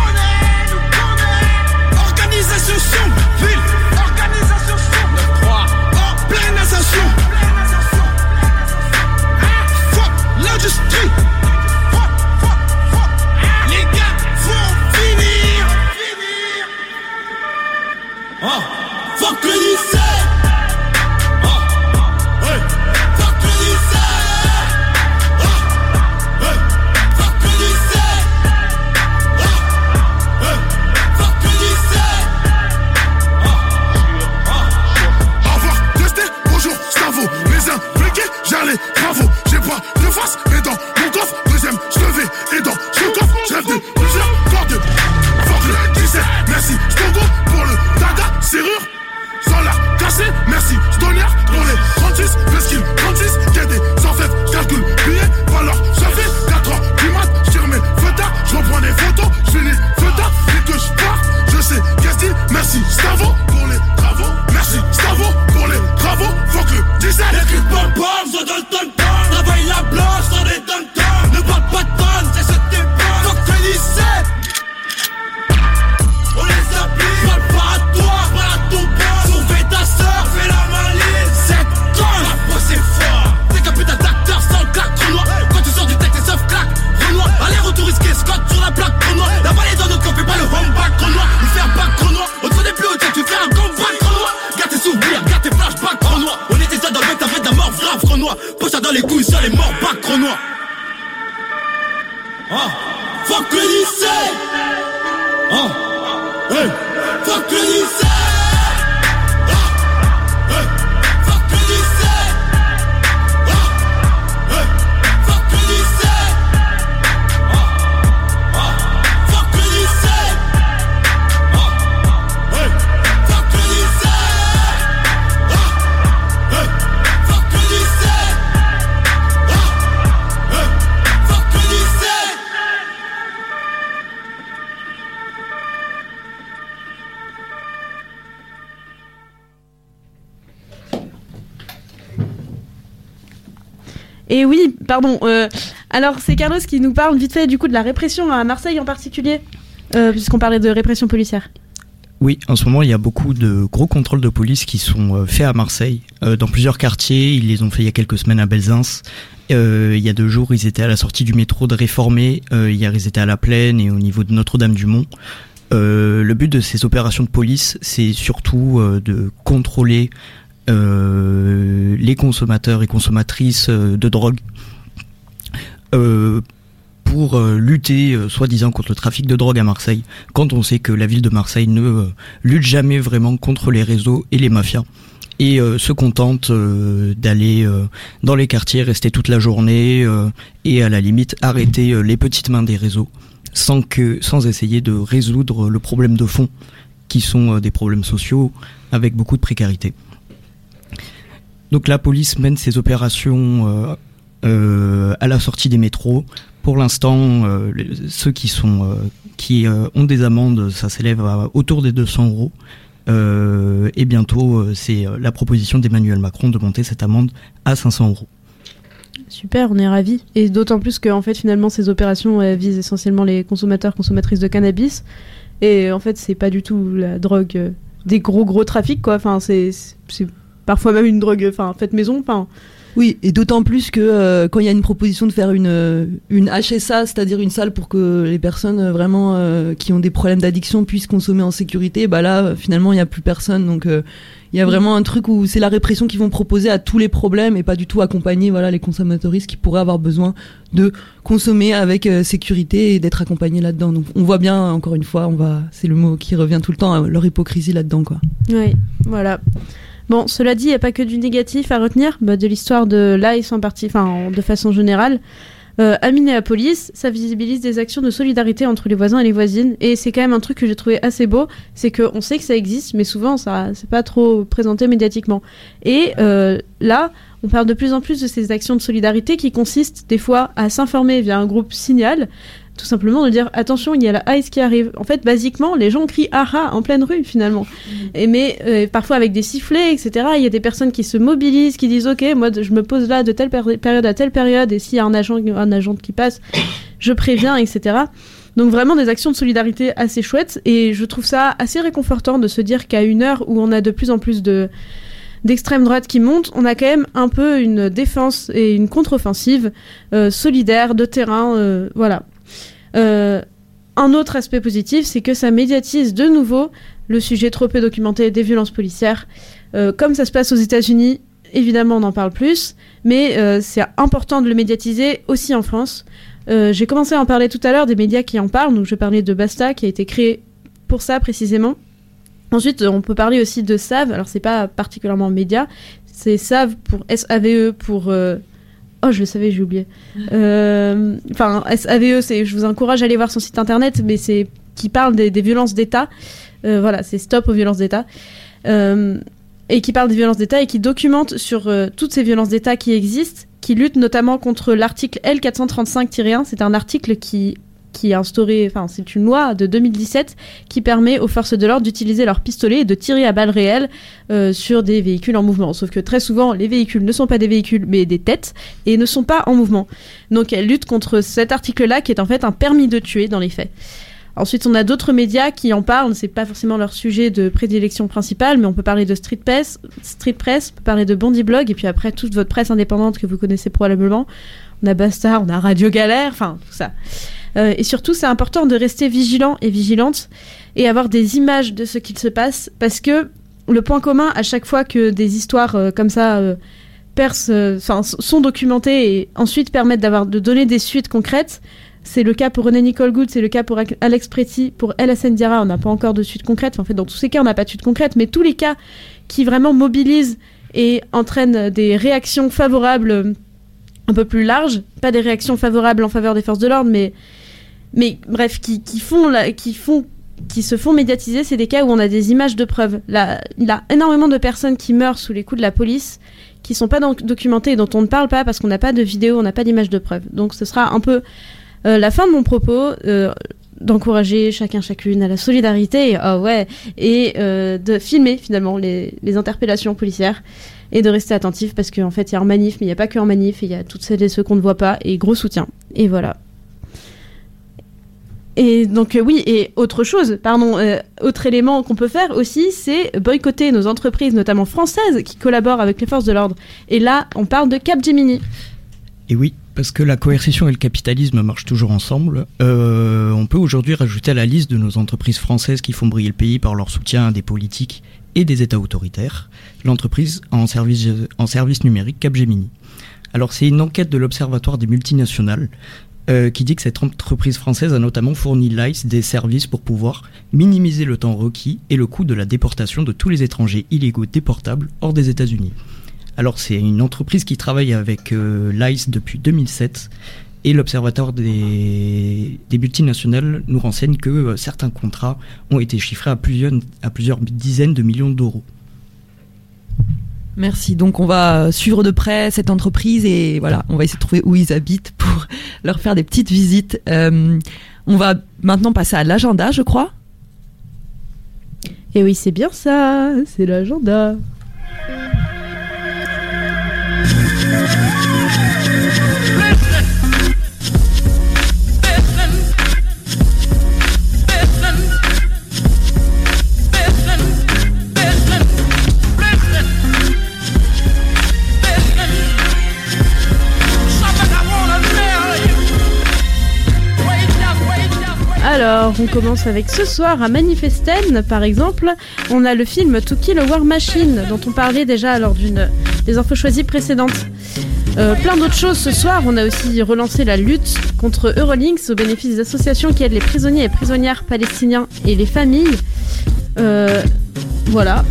Organisation sombre, ville. Organisation sombre. 3 en pleine ascension. Fuck l'industrie. Les gars vont finir. Fuck le 17. Fuck le 17. Fuck le 17. Fuck le 17. Avoir testé, bonjour, Stavo. Les impliqués, j'allais, bravo. J'ai pas de face, mais dans mon coffre. Deuxième, je levais, et dans ce coffre, je rêve de plusieurs cordes. Fuck le 17, merci, Stogo pour le dada, serrure. Sans la casser, merci, Stonier pour les 36, Vesquille 36, KD, sans fête, calcul, billet, valeur, ça fait 4 heures du mat, j'tire mes feuillards, j'reprends des photos, j'finis feuillard, dès que j'pars, je sais qu'est-ce dit, merci, Stavo pour les travaux, merci, Stavo pour les travaux, fuck le 17. Les clips pom-pom, ça donne ton temps, travaille la blanche, dans les dom-toms, ne parle pas de tonnes, c'est ce t'es bon, fuck le 17. On les applique, parle pas à toi, pas à ton boss. Sauver ta sœur, fais la maline. Cette conne, la peau c'est fort. T'es qu'un putain d'acteur sans le claque, Renoir. Quand tu sors du texte, c'est sauf claque, Renoir. Aller-retour risqué, Scott sur la plaque, Renoir. La balle est dans notre camp, fais pas le home-back, Renoir. Il fait un back, Renoir. Au-dessus des plus hautes, tu fais un comeback, Renoir. Garde tes souvenirs, garde tes flashbacks, Renoir. On était déjà dans le mec, t'as fait de la mort grave, Renoir. Poche ça dans les couilles, ça les morts back, Renoir. Fuck le 17. Hey, fuck le 17. Fuck le 17. Fuck le 17. Fuck le 17. Fuck le 17. Fuck le 17. Fuck le 17. Et oui, pardon. Alors c'est Carlos qui nous parle vite fait du coup de la répression à Marseille en particulier, puisqu'on parlait de répression policière. Oui, en ce moment, il y a beaucoup de gros contrôles de police qui sont faits à Marseille, dans plusieurs quartiers. Ils les ont fait il y a quelques semaines à Belzins. Il y a 2 jours, ils étaient à la sortie du métro de Réformé. Hier, ils étaient à la Plaine et au niveau de Notre-Dame-du-Mont. Le but de ces opérations de police, c'est surtout de contrôler les consommateurs et consommatrices de drogue pour lutter soi-disant contre le trafic de drogue à Marseille, quand on sait que la ville de Marseille ne lutte jamais vraiment contre les réseaux et les mafias et se contente d'aller dans les quartiers, rester toute la journée et à la limite arrêter les petites mains des réseaux sans essayer de résoudre le problème de fond qui sont des problèmes sociaux avec beaucoup de précarité. Donc la police mène ses opérations à la sortie des métros. Pour l'instant, ceux qui ont des amendes, ça s'élève à autour des 200 €. Et bientôt, c'est la proposition d'Emmanuel Macron de monter cette amende à 500 €. Super, on est ravis. Et d'autant plus que en fait, finalement, ces opérations visent essentiellement les consommateurs, consommatrices de cannabis. Et en fait, c'est pas du tout la drogue des gros trafics, quoi. Enfin, c'est parfois même une drogue faite maison. Oui, et d'autant plus que quand il y a une proposition de faire une HSA, c'est-à-dire une salle pour que les personnes vraiment qui ont des problèmes d'addiction puissent consommer en sécurité, bah là, finalement, il n'y a plus personne. Donc, il y a vraiment un truc où c'est la répression qu'ils vont proposer à tous les problèmes et pas du tout accompagner les consommateuristes qui pourraient avoir besoin de consommer avec sécurité et d'être accompagnés là-dedans. Donc, on voit bien, encore une fois, c'est le mot qui revient tout le temps, leur hypocrisie là-dedans, quoi. Oui, voilà. Bon, cela dit, il n'y a pas que du négatif à retenir de l'histoire de l'ICE en partie, de façon générale. À Minneapolis, ça visibilise des actions de solidarité entre les voisins et les voisines. Et c'est quand même un truc que j'ai trouvé assez beau, c'est qu'on sait que ça existe, mais souvent, c'est pas trop présenté médiatiquement. Et là, on parle de plus en plus de ces actions de solidarité qui consistent des fois à s'informer via un groupe Signal, tout simplement de dire attention, il y a la ICE qui arrive. En fait, basiquement, les gens crient aha en pleine rue finalement. Mais parfois avec des sifflets, etc. Il y a des personnes qui se mobilisent, qui disent ok, moi je me pose là de telle période à telle période, et s'il y a un agent qui passe, je préviens, etc. Donc vraiment des actions de solidarité assez chouettes, et je trouve ça assez réconfortant de se dire qu'à une heure où on a de plus en plus d'extrême droite qui monte, on a quand même un peu une défense et une contre-offensive solidaire, de terrain, voilà. Un autre aspect positif, c'est que ça médiatise de nouveau le sujet trop peu documenté des violences policières. Comme ça se passe aux États-Unis, évidemment on en parle plus, mais c'est important de le médiatiser aussi en France. J'ai commencé à en parler tout à l'heure, des médias qui en parlent, donc je parlais de Basta qui a été créé pour ça précisément. Ensuite, on peut parler aussi de SAV, alors c'est pas particulièrement média, c'est SAV pour SAVE pour... Oh, je le savais, j'ai oublié. Enfin, SAVE, je vous encourage à aller voir son site internet, mais c'est qui parle des violences d'État. Voilà, c'est Stop aux violences d'État. Et qui parle des violences d'État et qui documente sur toutes ces violences d'État qui existent, qui lutte notamment contre l'article L435-1. C'est un article qui est instauré, enfin c'est une loi de 2017 qui permet aux forces de l'ordre d'utiliser leurs pistolets et de tirer à balles réelles sur des véhicules en mouvement. Sauf que très souvent, les véhicules ne sont pas des véhicules mais des têtes et ne sont pas en mouvement. Donc elle lutte contre cet article-là qui est en fait un permis de tuer dans les faits. Ensuite, on a d'autres médias qui en parlent, c'est pas forcément leur sujet de prédilection principale, mais on peut parler de Street Press, on peut parler de Bondi Blog, et puis après toute votre presse indépendante que vous connaissez probablement. On a Basta, on a Radio Galère, enfin tout ça. Et surtout, c'est important de rester vigilant et vigilante et avoir des images de ce qu'il se passe, parce que le point commun à chaque fois que des histoires comme ça sont documentées et ensuite permettent de donner des suites concrètes, c'est le cas pour René Nicole Good, c'est le cas pour Alex Préti, pour El Hassan Diarra, on n'a pas encore de suite concrète. En fait, dans tous ces cas, on n'a pas de suite concrète, mais tous les cas qui vraiment mobilisent et entraînent des réactions favorables un peu plus larges, pas des réactions favorables en faveur des forces de l'ordre, mais bref, qui se font médiatiser, c'est des cas où on a des images de preuve. Là, il y a énormément de personnes qui meurent sous les coups de la police, qui sont pas documentées et dont on ne parle pas parce qu'on n'a pas de vidéo, on n'a pas d'image de preuve. Donc ce sera un peu la fin de mon propos, d'encourager chacune à la solidarité et de filmer finalement les interpellations policières et de rester attentif parce qu'en fait il y a en manif, mais il n'y a pas que en manif, il y a toutes celles et ceux qu'on ne voit pas, et gros soutien. Et voilà. Et donc oui, et autre élément qu'on peut faire aussi, c'est boycotter nos entreprises, notamment françaises, qui collaborent avec les forces de l'ordre. Et là, on parle de Capgemini. Et oui, parce que la coercition et le capitalisme marchent toujours ensemble. On peut aujourd'hui rajouter à la liste de nos entreprises françaises qui font briller le pays par leur soutien à des politiques et des États autoritaires, l'entreprise en service numérique Capgemini. Alors c'est une enquête de l'Observatoire des multinationales qui dit que cette entreprise française a notamment fourni l'ICE des services pour pouvoir minimiser le temps requis et le coût de la déportation de tous les étrangers illégaux déportables hors des États-Unis. Alors c'est une entreprise qui travaille avec l'ICE depuis 2007 et l'Observatoire des multinationales nous renseigne que certains contrats ont été chiffrés à plusieurs dizaines de millions d'euros. Merci. Donc on va suivre de près cette entreprise et voilà, on va essayer de trouver où ils habitent pour leur faire des petites visites. On va maintenant passer à l'agenda, je crois. Et oui, c'est bien ça, c'est l'agenda. Alors, on commence avec ce soir à Manifesten, par exemple. On a le film To Kill a War Machine, dont on parlait déjà lors d'une des infos choisies précédentes. Plein d'autres choses ce soir. On a aussi relancé la lutte contre Eurolinks au bénéfice des associations qui aident les prisonniers et prisonnières palestiniens et les familles. Voilà.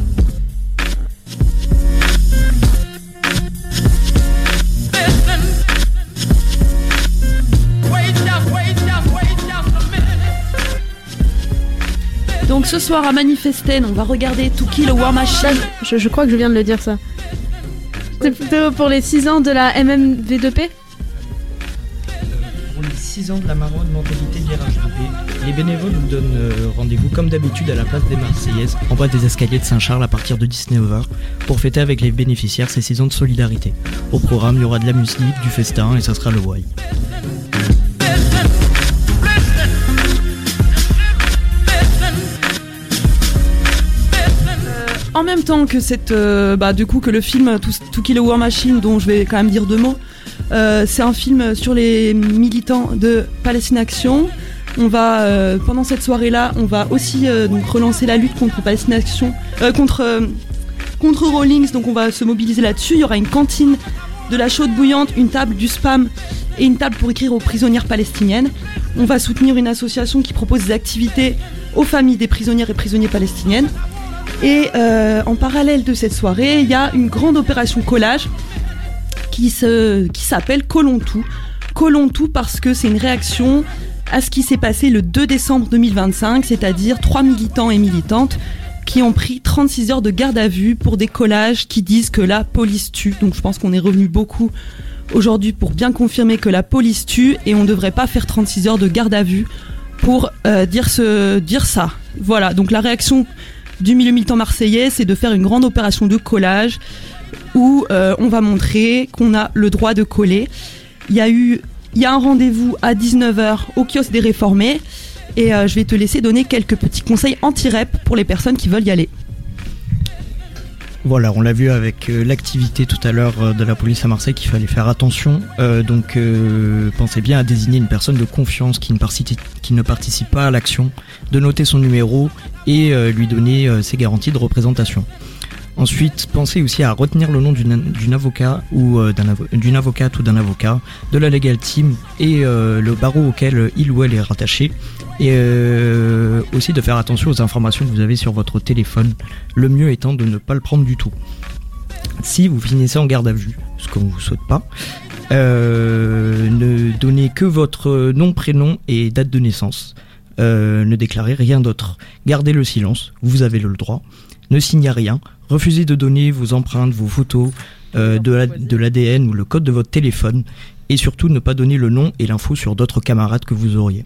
Donc ce soir à Manifesten, on va regarder To Kill a War Machine. Je crois que je viens de le dire ça. C'est plutôt pour les 6 ans de la MMV2P. Pour les 6 ans de la maraude mentalité virage 2P, les bénévoles nous donnent rendez-vous comme d'habitude à la place des Marseillaises, en bas des escaliers de Saint-Charles à partir de 19h, pour fêter avec les bénéficiaires ces 6 ans de solidarité. Au programme, il y aura de la musique, du festin et ça sera le why. En même temps que que le film To Kill a War Machine, dont je vais quand même dire 2 mots, c'est un film sur les militants de Palestine Action. On va pendant cette soirée-là, on va aussi donc relancer la lutte contre Palestine Action, contre Rawlings. Donc on va se mobiliser là-dessus. Il y aura une cantine, de la chaude bouillante, une table, du spam et une table pour écrire aux prisonnières palestiniennes. On va soutenir une association qui propose des activités aux familles des prisonnières et prisonniers palestiniennes. Et en parallèle de cette soirée, il y a une grande opération collage qui s'appelle Collons tout. Collons tout parce que c'est une réaction à ce qui s'est passé le 2 décembre 2025, c'est-à-dire 3 militants et militantes qui ont pris 36 heures de garde à vue pour des collages qui disent que la police tue. Donc je pense qu'on est revenu beaucoup aujourd'hui pour bien confirmer que la police tue et on ne devrait pas faire 36 heures de garde à vue pour dire ça. Voilà, donc la réaction du milieu militant marseillais, c'est de faire une grande opération de collage où on va montrer qu'on a le droit de coller. Il y a un rendez-vous à 19h au kiosque des Réformés et je vais te laisser donner quelques petits conseils anti-rep pour les personnes qui veulent y aller. Voilà, on l'a vu avec l'activité tout à l'heure de la police à Marseille qu'il fallait faire attention. Donc pensez bien à désigner une personne de confiance qui ne participe pas à l'action, de noter son numéro et lui donner ses garanties de représentation. Ensuite, pensez aussi à retenir le nom d'une avocat ou d'une avocate ou d'un avocat, de la Legal Team et le barreau auquel il ou elle est rattaché. Et aussi de faire attention aux informations que vous avez sur votre téléphone, le mieux étant de ne pas le prendre du tout. Si vous finissez en garde à vue, ce qu'on ne vous souhaite pas, ne donnez que votre nom, prénom et date de naissance. Ne déclarez rien d'autre. Gardez le silence, vous avez le droit. Ne signez rien. Refusez de donner vos empreintes, vos photos, de l'ADN ou le code de votre téléphone. Et surtout, ne pas donner le nom et l'info sur d'autres camarades que vous auriez.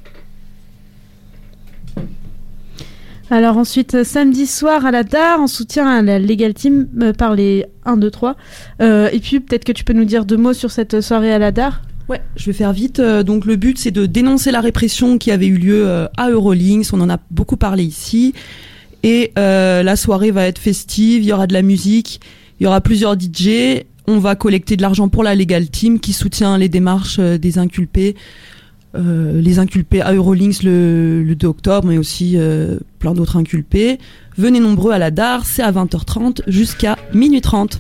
Alors ensuite, samedi soir à la DAR, en soutien à la Legal Team par les 1, 2, 3. Et puis peut-être que tu peux nous dire 2 mots sur cette soirée à la DAR. Ouais, je vais faire vite. Donc le but, c'est de dénoncer la répression qui avait eu lieu à Eurolings. On en a beaucoup parlé ici. Et la soirée va être festive, il y aura de la musique, il y aura plusieurs DJ. On va collecter de l'argent pour la Legal Team qui soutient les démarches des inculpés. Les inculpés à Eurolings le 2 octobre, mais aussi plein d'autres inculpés. Venez nombreux à la DAR, c'est à 20h30 jusqu'à minuit 30.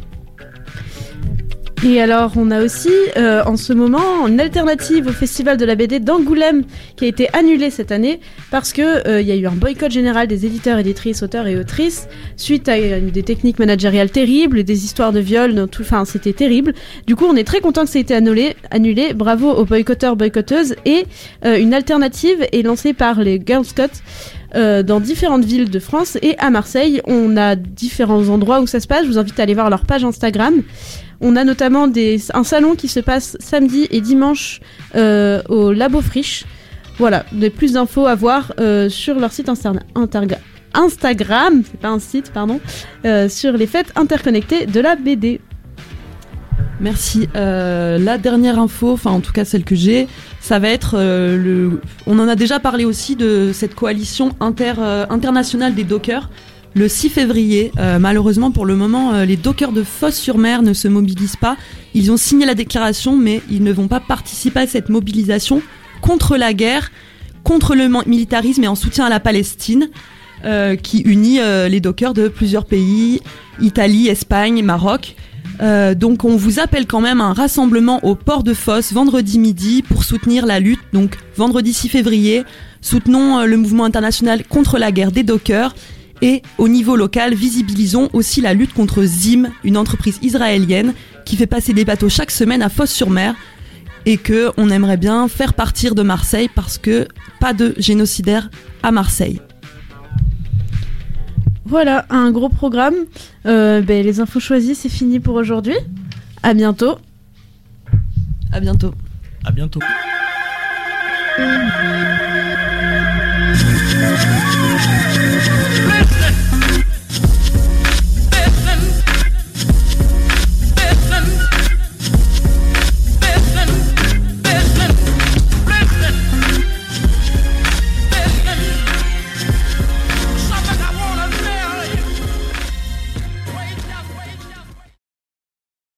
Et alors, on a aussi, en ce moment, une alternative au Festival de la BD d'Angoulême qui a été annulé cette année parce que il y a eu un boycott général des éditeurs, éditrices, auteurs et autrices suite à des techniques managériales terribles, des histoires de viol, enfin, c'était terrible. Du coup, on est très content que ça ait été annulé. Bravo aux boycotteurs, boycotteuses. Et une alternative est lancée par les Girl Scouts dans différentes villes de France et à Marseille. On a différents endroits où ça se passe. Je vous invite à aller voir leur page Instagram. On a notamment un salon qui se passe samedi et dimanche au Labo Friche. Voilà, plus d'infos à voir sur leur site Instagram, c'est pas un site, pardon, sur les fêtes interconnectées de la BD. Merci. La dernière info, enfin en tout cas celle que j'ai, ça va être on en a déjà parlé aussi de cette coalition internationale des dockers. Le 6 février, malheureusement pour le moment, les dockers de Fos-sur-Mer ne se mobilisent pas. Ils ont signé la déclaration, mais ils ne vont pas participer à cette mobilisation contre la guerre, contre le militarisme et en soutien à la Palestine, qui unit les dockers de plusieurs pays, Italie, Espagne, Maroc. Donc on vous appelle quand même à un rassemblement au port de Fos vendredi midi pour soutenir la lutte. Donc vendredi 6 février, soutenons le mouvement international contre la guerre des dockers. Et au niveau local, visibilisons aussi la lutte contre Zim, une entreprise israélienne qui fait passer des bateaux chaque semaine à Fos-sur-Mer et que on aimerait bien faire partir de Marseille parce que pas de génocidaires à Marseille. Voilà, un gros programme. Les infos choisies, c'est fini pour aujourd'hui. À bientôt. À bientôt. À bientôt.